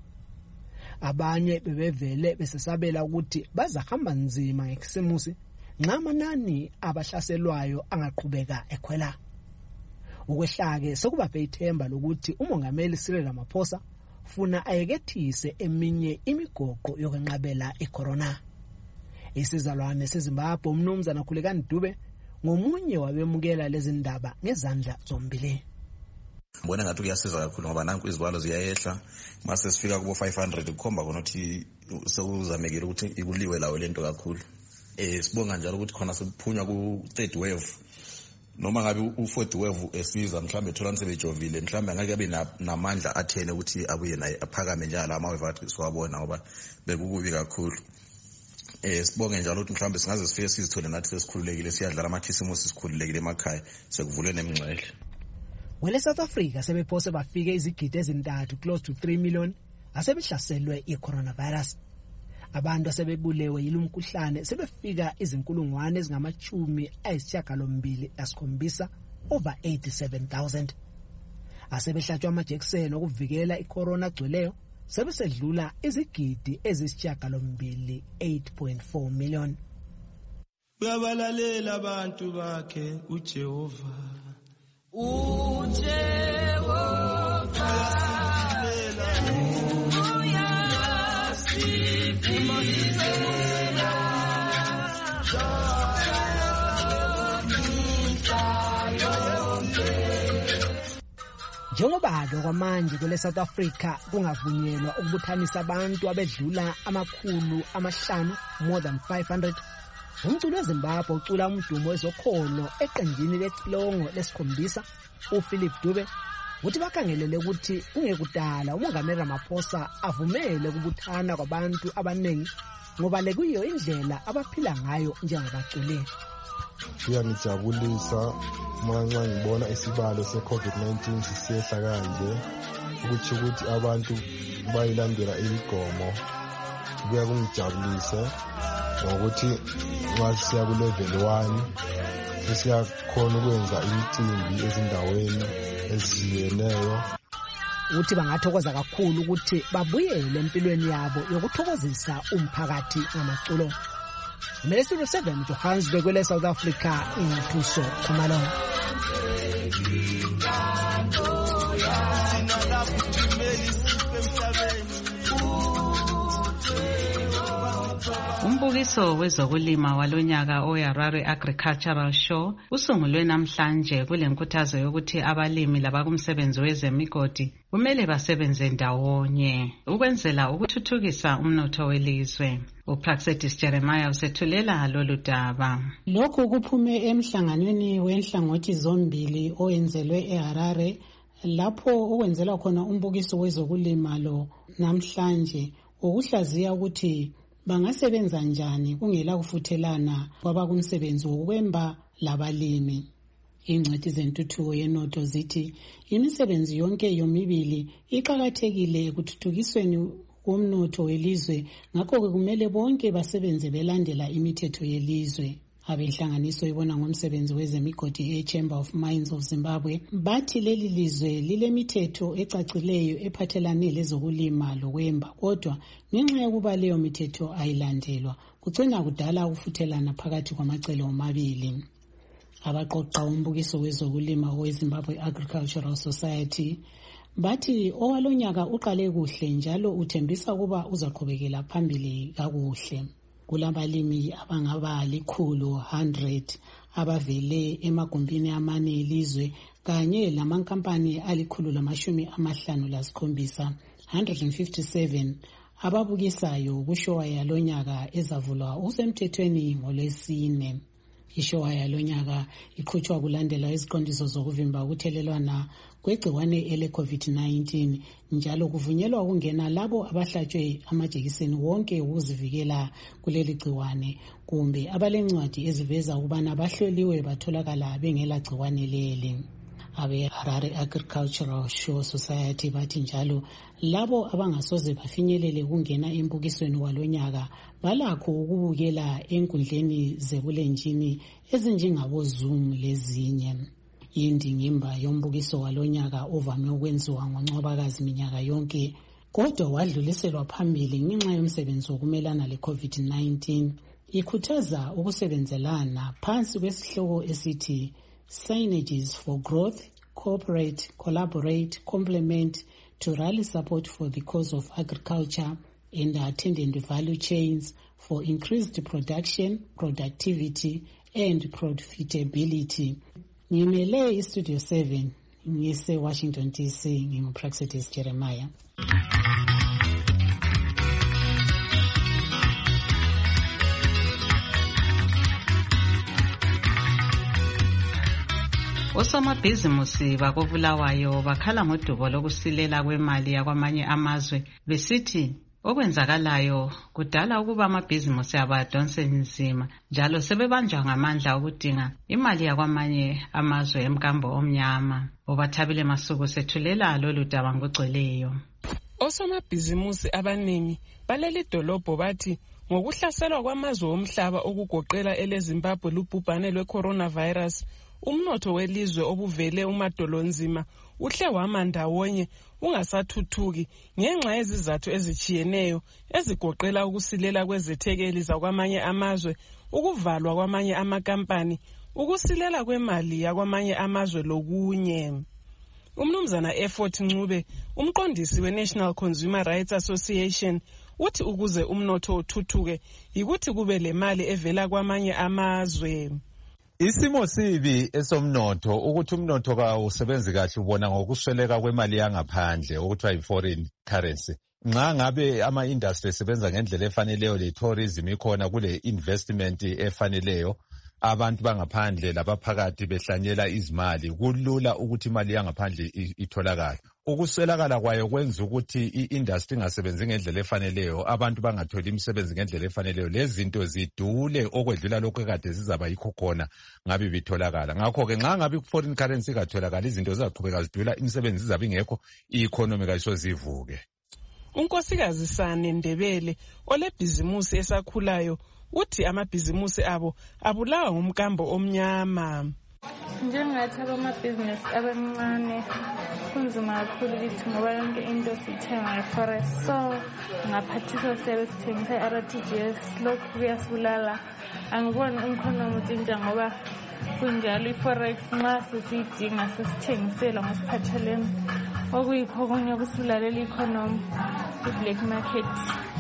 Abanye bebevele besesabela ukuthi bazahamba nzima ngekisimusi nxa amanani abahlaselwayo angaqhubeka ekhwela. Ukwehlake sokubaphe ithemba lokuthi umongameli Cyril Ramaphosa funa ayekethise eminye imigoqo yokwenqabela icorona. Isizalwane seZimbabwe umnumzana Khulekani Dube ngomunye wabemukela lezi ndaba ngezandla zombili. Ngibona ngathi kuyasiza kakhulu ngoba nanku izibalo ziyayehla mase sifika kubo 500 kukhomba khona ukuthi sekuzamekile ukuthi ikuliwe lawo lento kakhulu. Sibonga njalo ukuthi khona sekuphunywa ku third wave noma ngabe u4th wave esiza mhlambe ethola sebejovile mhlambe ngeke abe namandla athene ukuthi abuye naye aphakame njalo ama-wave athi siwabona ngoba bekukubi kakhulu. Sibonge njalo ukuthi mhlambe singaze sifike sizithole nathi sesikhululekile siyadlala amakhisimusi sikhululekile emakhaya sekuvule nemingcele. Wele South Africa sebephose bafike izigidi ezintathu close to 3 million asebehlaselwe i-coronavirus. Abantu asebebulewe yilumkhuhlane sebefika izinkulungwane ezingama-87 over 87,000. Asebehlatshwa amajekiseni okuvikela i-corona agcweleyo sebesedlula izigidi ezisishiyagalombili 8.4 million. Uyabalalela abantu bakhe uJehova. Njengoba kwamanje kwele South Africa kungavunyelwa ukubuthanisa abantu abedlula 500 more than 500, umculo weZimbabwe ucula umdumo wezokholo eqenjini lexilongo lesikhombisa uPhilip Dube uthi bakhangelele ukuthi kungekudala uMongameli Ramaphosa avumele ukubuthana kwabantu abaningi ngoba lekuyiyo indlela abaphila ngayo njengabaculi. Kuyangijabulisa manje ngibona isibalo se-COVID-19 sisehla kanje ukuthi abantu bayilandela imigomo. Kuyakungijabulisa ngokuthi masiya ku level 1 sesiyakhona ukwenza imicimbi ezindaweni eziyeneyo. Uthi bangathokoza kakhulu ukuthi babuyele empilweni yabo yokuthokozisa umphakathi ngamaculo. Studio 7 Johannesburg kwele South Africa Inthuso Khumalo. Umbukiso wezokulima walonyaka oHarare Agricultural Show usungulwe namhlanje kulenkuthazo yokuthi abalimi labakumsebenzi wezemigodi kumele basebenze ndawonye ukwenzela ukuthuthukisa umnotho welizwe. uPraxedis Jeremiah usethulela lolu daba. Lokhu kuphume emhlanganweni wenhlangothi zombili oyenzelwe eHarare lapho okwenzelwa khona umbukiso wezokulima lo namhlanje ukuhlaziya ukuthi bangasebenza njani kungela kufuthelana kwabakumsebenzi wokwemba labalimi. Ingcwethi zentuthuko yenotho zithi imisebenzi yonke yomibili iqakathekile ekuthuthukisweni komnotho welizwe, ngakho kumele bonke basebenze belandela imithetho yelizwe. Abenhlanganiso ibona ngomsebenzi wezemigodi eChamber of Mines of Zimbabwe bathi leli lizwe lilemithetho ecacileyo ephathelane lezokulima lokwemba, kodwa ngenxa yokuba leyo mithetho ayilandelwa kugcina kudala ukufuthelana phakathi kwamacele omabili. Abaqoqa umbukiso wezokulima weZimbabwe Agricultural Society bathi owalonyaka uqale kuhle njalo uthembisa kuba uzaqhubekela phambili kakuhle. Kulabalimi abangaba 100 abavele emagumbini amane elizwe kanye lamankampani 157 157 ababukisayo kushowa yalonyaka ezavulwa usemthethweni ngolwesine. Ishowa yalonyaka iqhutshwa kulandela iziqondiso zokuvimba ukuthelelwana kwegciwane ele-COVID-19 njalo kuvunyelwa ukungena labo abahlatshwe amajekiseni wonke ukuzivikela kuleli gciwane kumbe abalencwadi eziveza ukubana bahloliwe batholakala bengela gciwane leli. Abe-Harare Agricultural Show Society bathi njalo labo abangasoze bafinyelele ukungena embukisweni walonyaka balakho ukubukela enkundleni zebulenjini ezinjengabo Zoom lezinye. Indingimba yombukiso walonyaka ovame ukwenziwa ngoNcwabakazi minyaka yonke kodwa wadluliselwa phambili ngenxa yomsebenzi wokumelana le-COVID-19 ikhuthaza ukusebenzelana phansi kwesihloko esithi Synergies for Growth, Cooperate, Collaborate, Complement to rally support for the cause of agriculture and attendant value chains for increased production, productivity and profitability. Ngimele iStudio 7 ngise-Washington DC ngingupraxedis Jeremiah. Osomabhizimusi bakobulawayo bakhala ngodubo lokusilela kwemali yakwamanye amazwe besithi okwenzakalayo kudala ukuba amabhizimusi abo adonse nzima njalo sebebanjwa ngamandla okudinga imali yakwamanye amazwe emkambo omnyama. Obathabile Masuku sethulela lolu daba ngogcweleyo. Osomabhizimusi abaningi baleli dolobho bathi ngokuhlaselwa kwamazwe omhlaba okugoqela eleZimbabwe lubhubhane lwe-coronavirus, umnotho welizwe obuvele umadolonzima uhle wama ndawonye ungasathuthuki ngenxa yezizathu ezichiyeneyo ezigoqela ukusilela kwezethekeli zakwamanye amazwe, ukuvalwa kwamanye amakampani, ukusilela kwemali yakwamanye amazwe lokunye. Umnumzana Effort Ncube, umqondisi we-National Consumer Rights Association, uthi ukuze umnotho uthuthuke yikuthi kube le mali evela kwamanye amazwe. Isimo sibi esomnotho ukuthi umnotho kawusebenzi kahle ubona ngokusweleka kwemali yangaphandle okuthiwa yi-foreign currency. Nxa ngabe ama-industry esebenza ngendlela efaneleyo, le tourism ikhona, kule investment efaneleyo, abantu bangaphandle labaphakathi behlanyela izimali, kulula ukuthi imali yangaphandle itholakala. Ukuswelakala kwayo kwenza ukuthi i-industry ingasebenzi ngendlela efaneleyo, abantu bangatholi imisebenzi ngendlela efaneleyo, lezi zinto zidule okwedlula lokho kade zizaba yikho khona ngabe bitholakala. Ngakho-ke nxa ngabe i-foreign currency ikatholakala, izinto zizaqhubeka zidula, imisebenzi izabe ingekho, i-economy kayisoze ivuke. Unkosikazi Sane Ndebele olebhizimusi esakhulayo uthi amabhizimusi abo abulawa ngumkambo omnyama. Njengathi abamabhizinisi abancane kunzima kakhulu kithi ngoba yonke into sithenga nge-forex, so ngaphathisa siyabe sithengisa i-RTGS, lokhu kuyasibulala. Angiboni umkhonomi utshintsha ngoba kunjalo i-forex nxa sesiyidinga sesithengisela ngosiphathelene, okuyikho okunye kusibulalela i-economy, i-black market.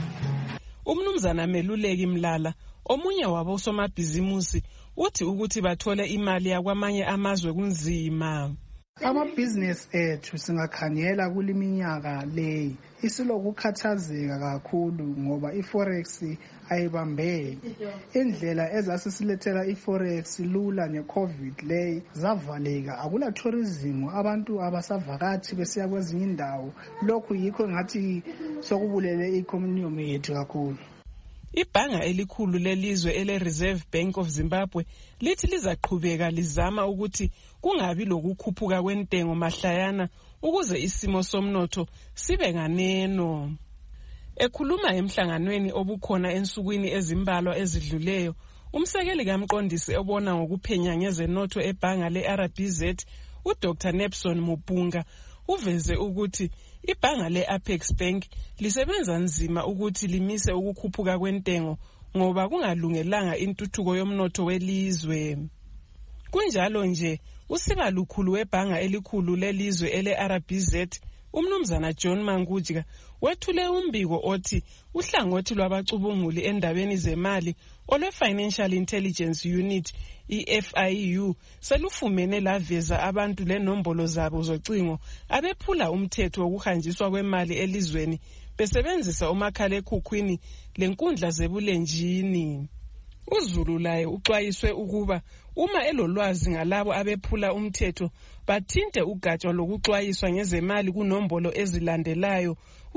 Umnumzana Meluleki Mlala, omunye wabo somabhizimusi, uthi ukuthi bathole imali yakwamanye amazwe kunzima. Amabhizinesi ethu singakhangela kuliminyaka leyi isilokukhathazeka kakhulu ngoba i-forex ayibambeki. Indlela ezasisilethela i-forex lula ne-COVID leyi zavaleka, akula tourism, abantu abasavakathi besiya kwezinye indawo. Lokhu yikho ngathi sokubulele i-economy yethu kakhulu. Ibhanga elikhulu lelizwe ele-Reserve Bank of Zimbabwe lithi lizaqhubeka lizama ukuthi kungabi lokukhuphuka kwentengo mahlayana ukuze isimo somnotho sibe nganeno. Ekhuluma emhlanganweni obukhona ensukwini ezimbalwa ezidluleyo, umsekeli kamqondisi obona ngokuphenya ngezenotho ebhanga le-RBZ, uDr Nepson Mupunga, uveze ukuthi ibhanga le-Apex Bank lisebenza nzima ukuthi limise ukukhuphuka kwentengo ngoba kungalungelanga intuthuko yomnotho welizwe. Kunjalo nje, usiba lukhulu webhanga elikhulu lelizwe ele-RBZ, umnumzana John Mangujika, wethule umbiko othi uhlangothi lwabacubunguli endabeni zemali olwe-Financial Intelligence Unit, i-FIU, selufumene laveza abantu lenombolo zabo zocingo abephula umthetho wokuhanjiswa kwemali elizweni besebenzisa umakhalekhukhwini lenkundla zebulenjini. uZulu laye uxwayiswe ukuba uma elolwazi ngalabo abephula umthetho bathinte ugatsha lokuxwayiswa ngezemali kunombolo ezilandelayo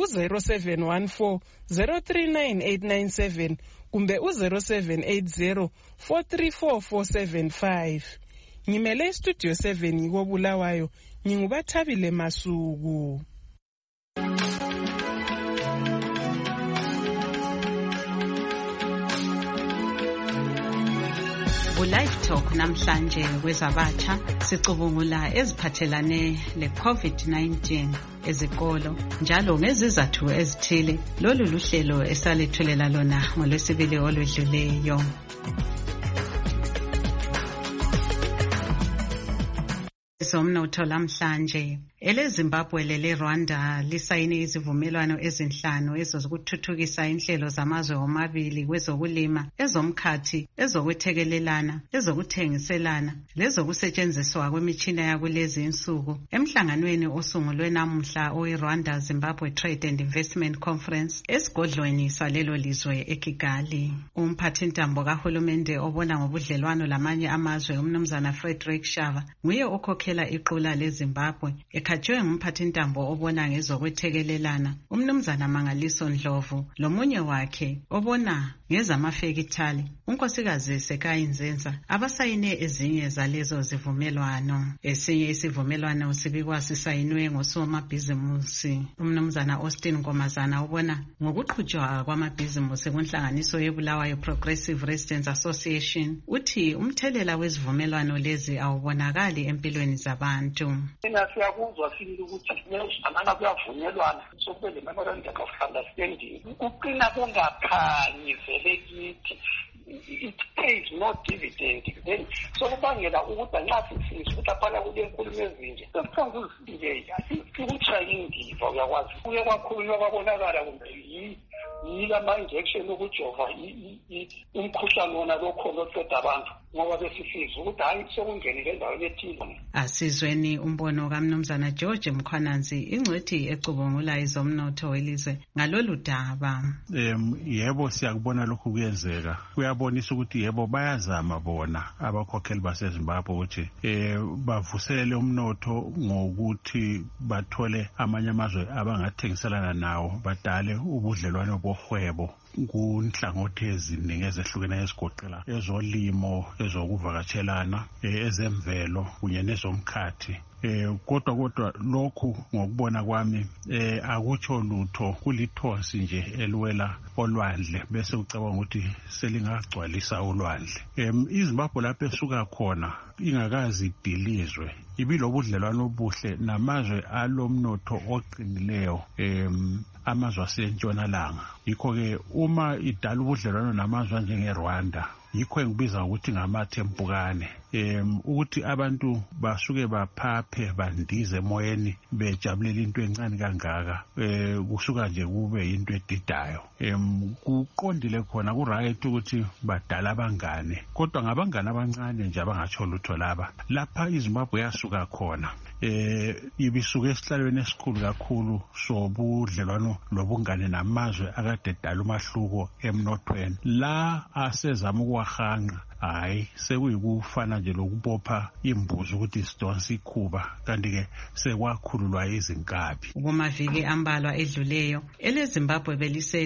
u0714 039897 kumbe u0780 434 Ngimele istudio 7 ngikobulawayo, ngingubathabile Masuku. Live Talk namhlanje kwezabatsha sicubungula eziphathelane le-COVID-19 ezikolo njalo ngezizathu ezithile. Lolu luhlelo esalethulela lona ngolwesibili olwedluleyo. Somnotho lamhlanje, eleZimbabwe leleRwanda lisayine izivumelwano ezinhlanu ezokuthuthukisa inhlelo zamazwe omabili kwezokulima, ezomkhathi, ezokwethekelelana, ezokuthengiselana, lezokusetshenziswa kwemitshina yakulezi insuku emhlanganweni osungulwe namuhla oweRwanda Zimbabwe Trade and Investment Conference esigodlweni salelo lizwe eKigali. Umphathintambo kahulumende obona ngobudlelwano lamanye amazwe umnumzana Frederick Shava nguye okhokhela iqula leZimbabwe, ekhatshwe ngumphathintambo obona ngezokwethekelelana umnumzana Mangaliso Ndlovu lomunye wakhe obona ngezamafekithali unkosikazi Sekayi Nzenza, abasayine ezinye zalezo zivumelwano. Esinye isivumelwano sibikwa sisayinwe ngosomabhizimusi umnumzana Austin Nkomazana ubona ngokuqhutshwa kwamabhizimusi kunhlanganiso yeBulawayo Progressive Residents Association. Uthi umthelela wezivumelwano lezi awubonakali empilweni zabantu. Siyakuzwa sibili ukuthi njengoba kuyavunyelwana sokube le memorandum of understanding kuqina kungaphanyisele kithi, it pays no dividend. Then sokubangela ukuthi nxa sifisa ukuthi aphala kule nkulumo ezinje sekufanele uzibike sikuthaya indiva, uyakwazi kuye kwakhulunywa kwabonakala kumbe yilama-injection okujova umkhuhlane wona lokhona oqeda abantu ngoba besifisa ukuthi hayi sekungenile endaweni ethile. Asizweni umbono kamnumzana George Mkhwananzi, ingcwethi ecubungula izomnotho welizwe ngalolu daba. Yebo, siyakubona lokhu kuyenzeka. Kuyabonisa ukuthi yebo bayazama bona abakhokheli baseZimbabwe ukuthi bavuselele umnotho ngokuthi bathole amanye amazwe abangathengiselana nawo, badale ubudlelwano bohwebo kunhlangothi eziningi ezehlukeneyo ezigoqela ezolimo, ezokuvakatshelana, ezemvelo kunye nezomkhathi. Kodwa lokhu ngokubona kwami akutsho lutho, kulithosi nje elwela olwandle bese ucabanga ukuthi selingagcwalisa olwandle. iZimbabwe lapho esuka khona ingakazi idilizwe ibilobudlelwano obuhle namazwe alomnotho oqinileyo, amazwe asentshonalanga. Yikho-ke uma idala ubudlelwano namazwe anjengeRwanda, yikho engikubiza ukuthi ngamathempukane, ukuthi abantu basuke baphaphe bandize emoyeni bejabulela into encane kangaka, kusuka nje kube into edidayo. Kuqondile khona ku-right ukuthi badala abangane, kodwa ngabangane abancane nje abangatsho lutho laba. Lapha iZimbabwe yasuka khona ibisuke esihlalweni esikhulu kakhulu sobudlelwano lobungane namazwe akade edala umahluko emnothweni. La asezama ukuwahanga, hayi sekuyikufana nje lokubopha imbuzi ukuthi sidonse ikhuba, kanti-ke sekwakhululwa izinkabi. Kumaviki ambalwa edluleyo eleZimbabwe belise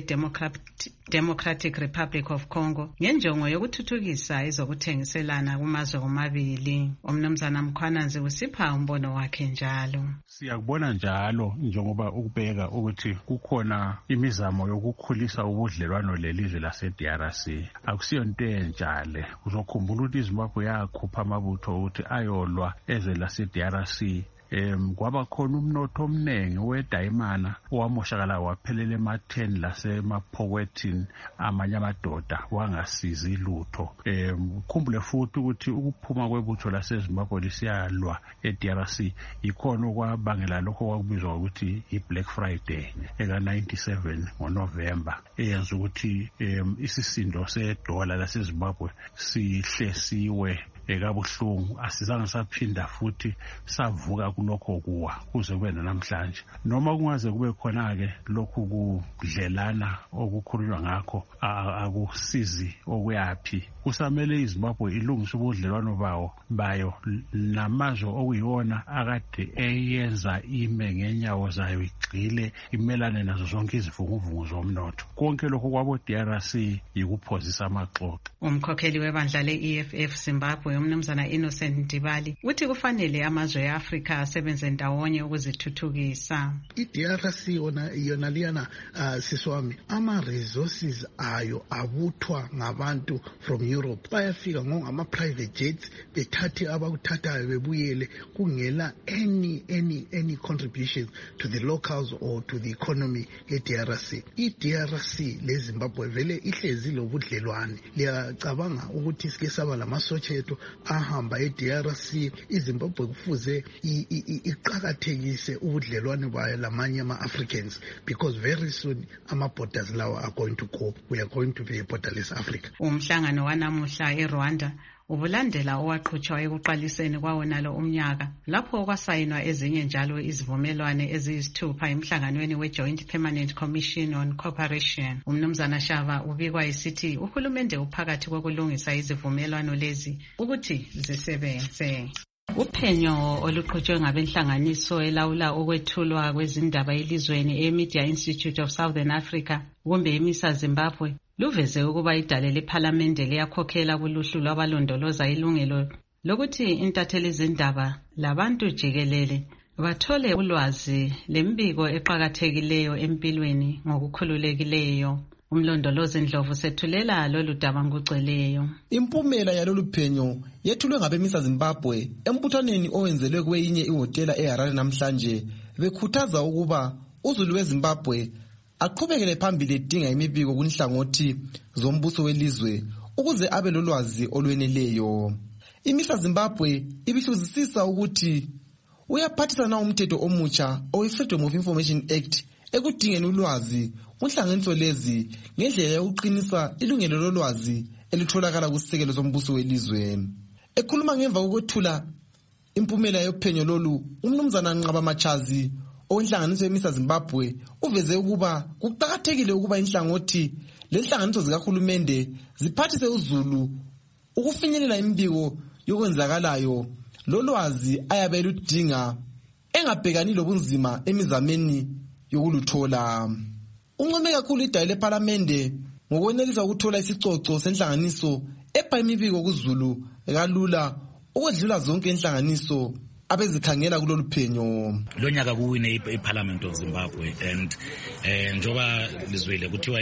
Democratic Republic of Congo ngenjongo yokuthuthukisa ezokuthengiselana kumazwe omabili. Umnumzana Mkhwananzi usipha umbono wakhe njalo. Siyakubona njalo njengoba ukubeka ukuthi kukhona imizamo yokukhulisa ubudlelwano lelizwe lase-DRC. Akusiyo into enjalo. Uzokhumbula ukuthi iZimbabwe yakhupha amabutho ukuthi ayolwa ezwe lase-DRC. Kwaba khona umnotho omningi wedayimana owamoshakala waphelela ematheni lasemaphokethini amanye amadoda wangasizi lutho. Khumbule futhi ukuthi ukuphuma kwebutho laseZimbabwe lisiyalwa eDRC yikhona okwabangela lokho kwakubizwa ukuthi iBlack Friday eka-97 ngoNovemba, eyenza ukuthi isisindo sedola laseZimbabwe sihlesiwe ekabuhlungu. Asizange saphinda futhi savuka kulokho kuwa kuze kube namhlanje. Noma kungaze kube khona-ke lokhu kudlelana okukhulunywa ngakho akusizi okuyaphi. Kusamele iZimbabwe ilungise ubudlelwano bayo namazwe okuyiwona akade eyenza ime ngenyawo zayo, igxile imelane nazo zonke izivunguvungu zomnotho. Konke lokho kwabo-DRC yikuphozisa amaxoxo. Umkhokheli webandla le-EFF Zimbabwe umnumzana Innocent Ndibali uthi kufanele amazwe e-Afrika asebenze ndawonye ukuzithuthukisa. I-DRC yona liyana siswami, ama-resources ayo abuthwa ngabantu from Europe, bayafika ngama-private jets bethathe abakuthathayo bebuyele kungela any contribution to the locals or to the economy ye-DRC. I-DRC leZimbabwe vele ihlezi lobudlelwane. Liyacabanga ukuthi sike saba lamasotsha ethu ahamba e-DRC, iZimbabwe kufuze iqakathekise ubudlelwane bayo lamanye ama-Africans, because very soon ama-borders lawa are going to go. We are going to be a borderless Africa. Umhlangano wanamuhla eRwanda ubulandela owaqhutshwa ekuqaliseni kwawonalo umnyaka lapho kwasayinwa ezinye njalo izivumelwano eziyisithupha emhlanganweni we-Joint Permanent Commission on Cooperation. Umnumzana Shava ubikwa isithi uhulumende uphakathi kokulungisa izivumelwano lezi ukuthi zisebenze. Uphenyo oluqhutshwe ngabenhlanganiso elawula ukwethulwa kwezindaba elizweni eMedia Institute of Southern Africa kumbe eMISA Zimbabwe luveze ukuba idale lephalamende liyakhokhela kuluhlu lwabalondoloza ilungelo lokuthi intatheli zindaba labantu jikelele bathole ulwazi lembiko eqhakathekileyo empilweni ngokukhululekileyo. Umlondolozi Ndlovu sethulela lolu daba ngugcweleyo. Impumela yalolu phenyo yethulwe ngabeMISA Zimbabwe embuthaneni owenzelwe kweyinye ihotela eHarare namhlanje bekhuthaza ukuba uZulu weZimbabwe aqhubekele phambili edinga imibiko kunhlangothi zombuso welizwe ukuze abe lolwazi olweneleyo. IMISA Zimbabwe ibihluzisisa ukuthi uyaphathisana umthetho omutsha owe-Freedom of Information Act ekudingeni ulwazi kunhlanganiso lezi ngendlela yokuqinisa ilungelo lolwazi elitholakala kusekelo sombuso welizwe. Ekhuluma ngemva kokwethula impumela yophenyo lolu, umnumzana Nqaba Machazi owenhlanganiso yeMISA Zimbabwe uveze ukuba kuqakathekile ukuba inhlangothi lenhlanganiso zikahulumende ziphathise uZulu ukufinyelela imbiko yokwenzakalayo lolwazi ayabe ludinga engabhekani lobunzima emizameni yokuluthola. Uncome kakhulu idale lephalamende ngokwenelisa ukuthola isicoco senhlanganiso epha imibiko kuZulu kalula ukwedlula zonke inhlanganiso abezikhangela kulolu phenyo. Lonyaka kuwine iParliament of Zimbabwe and njoba lizwele kuthiwa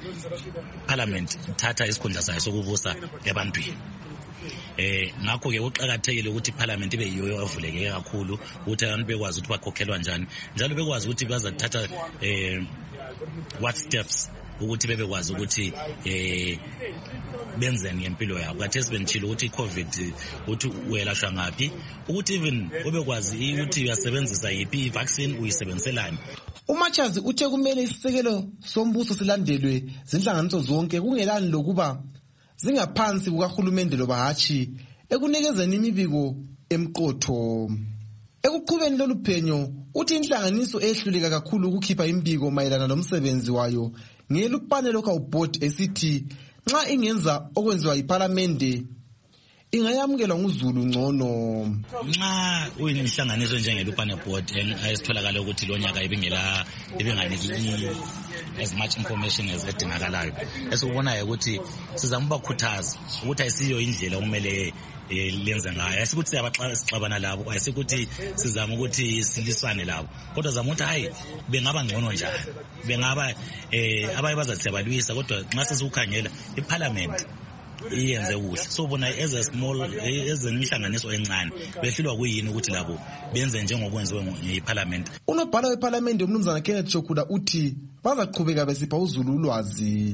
iParliament thatha isikhundla sayo sokuvusa ebantwini. Ngakho ke uqhakathekile ukuthi iParliament ibe yiyo avuleke kakhulu ukuthi abantu bekwazi ukuthi bakhokhelwa njani njalo bekwazi ukuthi bazathatha what steps ukuthi bebekwazi ukuthi benzeni ngempilo yabo. Kade sibenitshilo ukuthi iCovid uthi uyelashwa ngapi ukuthi even ubekwazi ukuthi uyasebenzisa yipi ivaccine uyisebenziselani. uMachazi uthe kumele isisekelo sombuso silandelwe zinhlanganiso zonke kungelani lokuba zingaphansi kukahulumende loba hatshi ekunikezeni imibiko emqotho. Ekuqhubeni lolu phenyo uthi inhlanganiso ehluleka kakhulu ukukhipha imbiko mayelana nomsebenzi wayo ngelupane local board esithi nxa ingenza okwenziwa yiParliament ingayamukelwa nguZulu ngcono. Nxa uyinhlanganiso njengelupane board ayisitholakala ukuthi lonyaka ibinganiki as much information as edingakalayo. Esikubonayo ukuthi sizama ukubakhuthaza ukuthi ayisiyo indlela okumele lenze ngayo. Asikuthi sixabana labo, asikuthi sizama ukuthi silisane labo, kodwa zama ukuthi hayi bengaba ngcono njani, bengaba abaye bazathi abalwisa, kodwa nxa sesikhangela iParliament iyenze kuhle. So bona as a small inhlanganiso encane behlulwa kuyini ukuthi labo benze njengokwenziwe ngeParliament. Unobhala weParliament umnumzana Kenneth Chokuda uthi bazaqhubeka besipha uZulu ulwazi.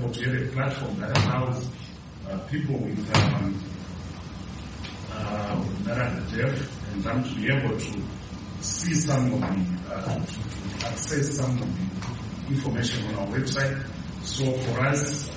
That are deaf and them to be able to see some of to access some of the information on our website. So for us,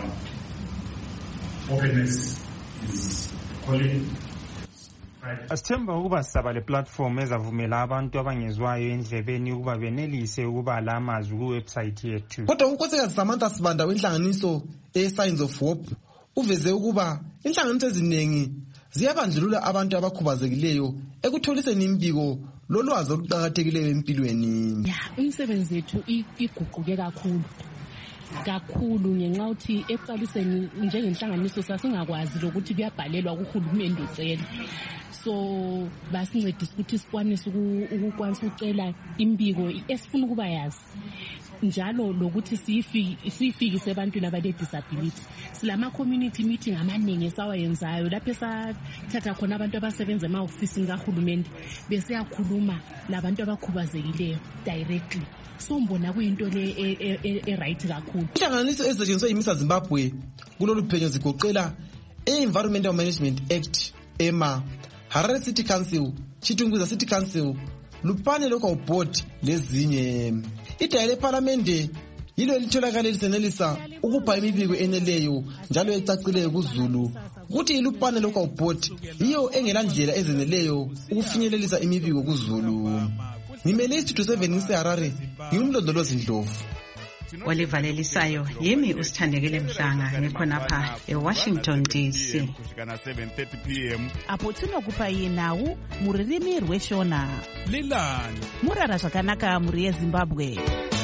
openness is calling. Asithemba ukuba sisaba le platform ezavumela abantu abangezwayo endlebeni ukuba benelise ukuba la amazwi kuwebsite yethu. Kodwa unkosikazi Samantha Sibanda wenhlanganiso Signs of Hope uveze ukuba inhlanganiso eziningi ziyabandlulula abantu abakhubazekileyo ekutholiseni imbiko lolwazi oluqhakathekileyo empilweni. Umsebenzi wethu iguquke kakhulu ngenxa uthi eqaliseni njengenhlanganiso sasingakwazi lokuthi kuyabhalelwa kuhulumende ucela. So basincedisa ukuthi sikwanise ukukwanisa ucela imbiko esifuna ukuba yazi njalo lokuthi siyifikise ebantwini abale-disability. Silama community meeting amaningi esawayenzayo lapho esathatha khona abantu abasebenza ema-ofisini kahulumende besiyakhuluma labantu abakhubazekileyo directly. So mbona kuyinto le right kakhulu. Inhlanganiso ezisetshenziswe yiMISA Zimbabwe kulolu phenyo zigoqela e-Environmental Management Act ema Harare City Council, Chitunguza City Council, Lupane Local Board lezinye. Idaya leParlamente yilo litholakala lisenelisa ukupha imibiko eneleyo njalo ecacileyo kuZulu ukuthi iLupane Local Board yiyo engelandlela ezeneleyo ukufinyelelisa imibiko kuZulu. Ngimele iStudio 7 ngiseHarare, ngimlondolozi Ndlovu. Olivalelisayo yimi usithandekile Mhlanga ngikhonapha eWashington DC. Kusikana 7:30 p.m. apo tinokupa nawu muririmi rweshona Lilani murara zvakanaka muri yeZimbabwe.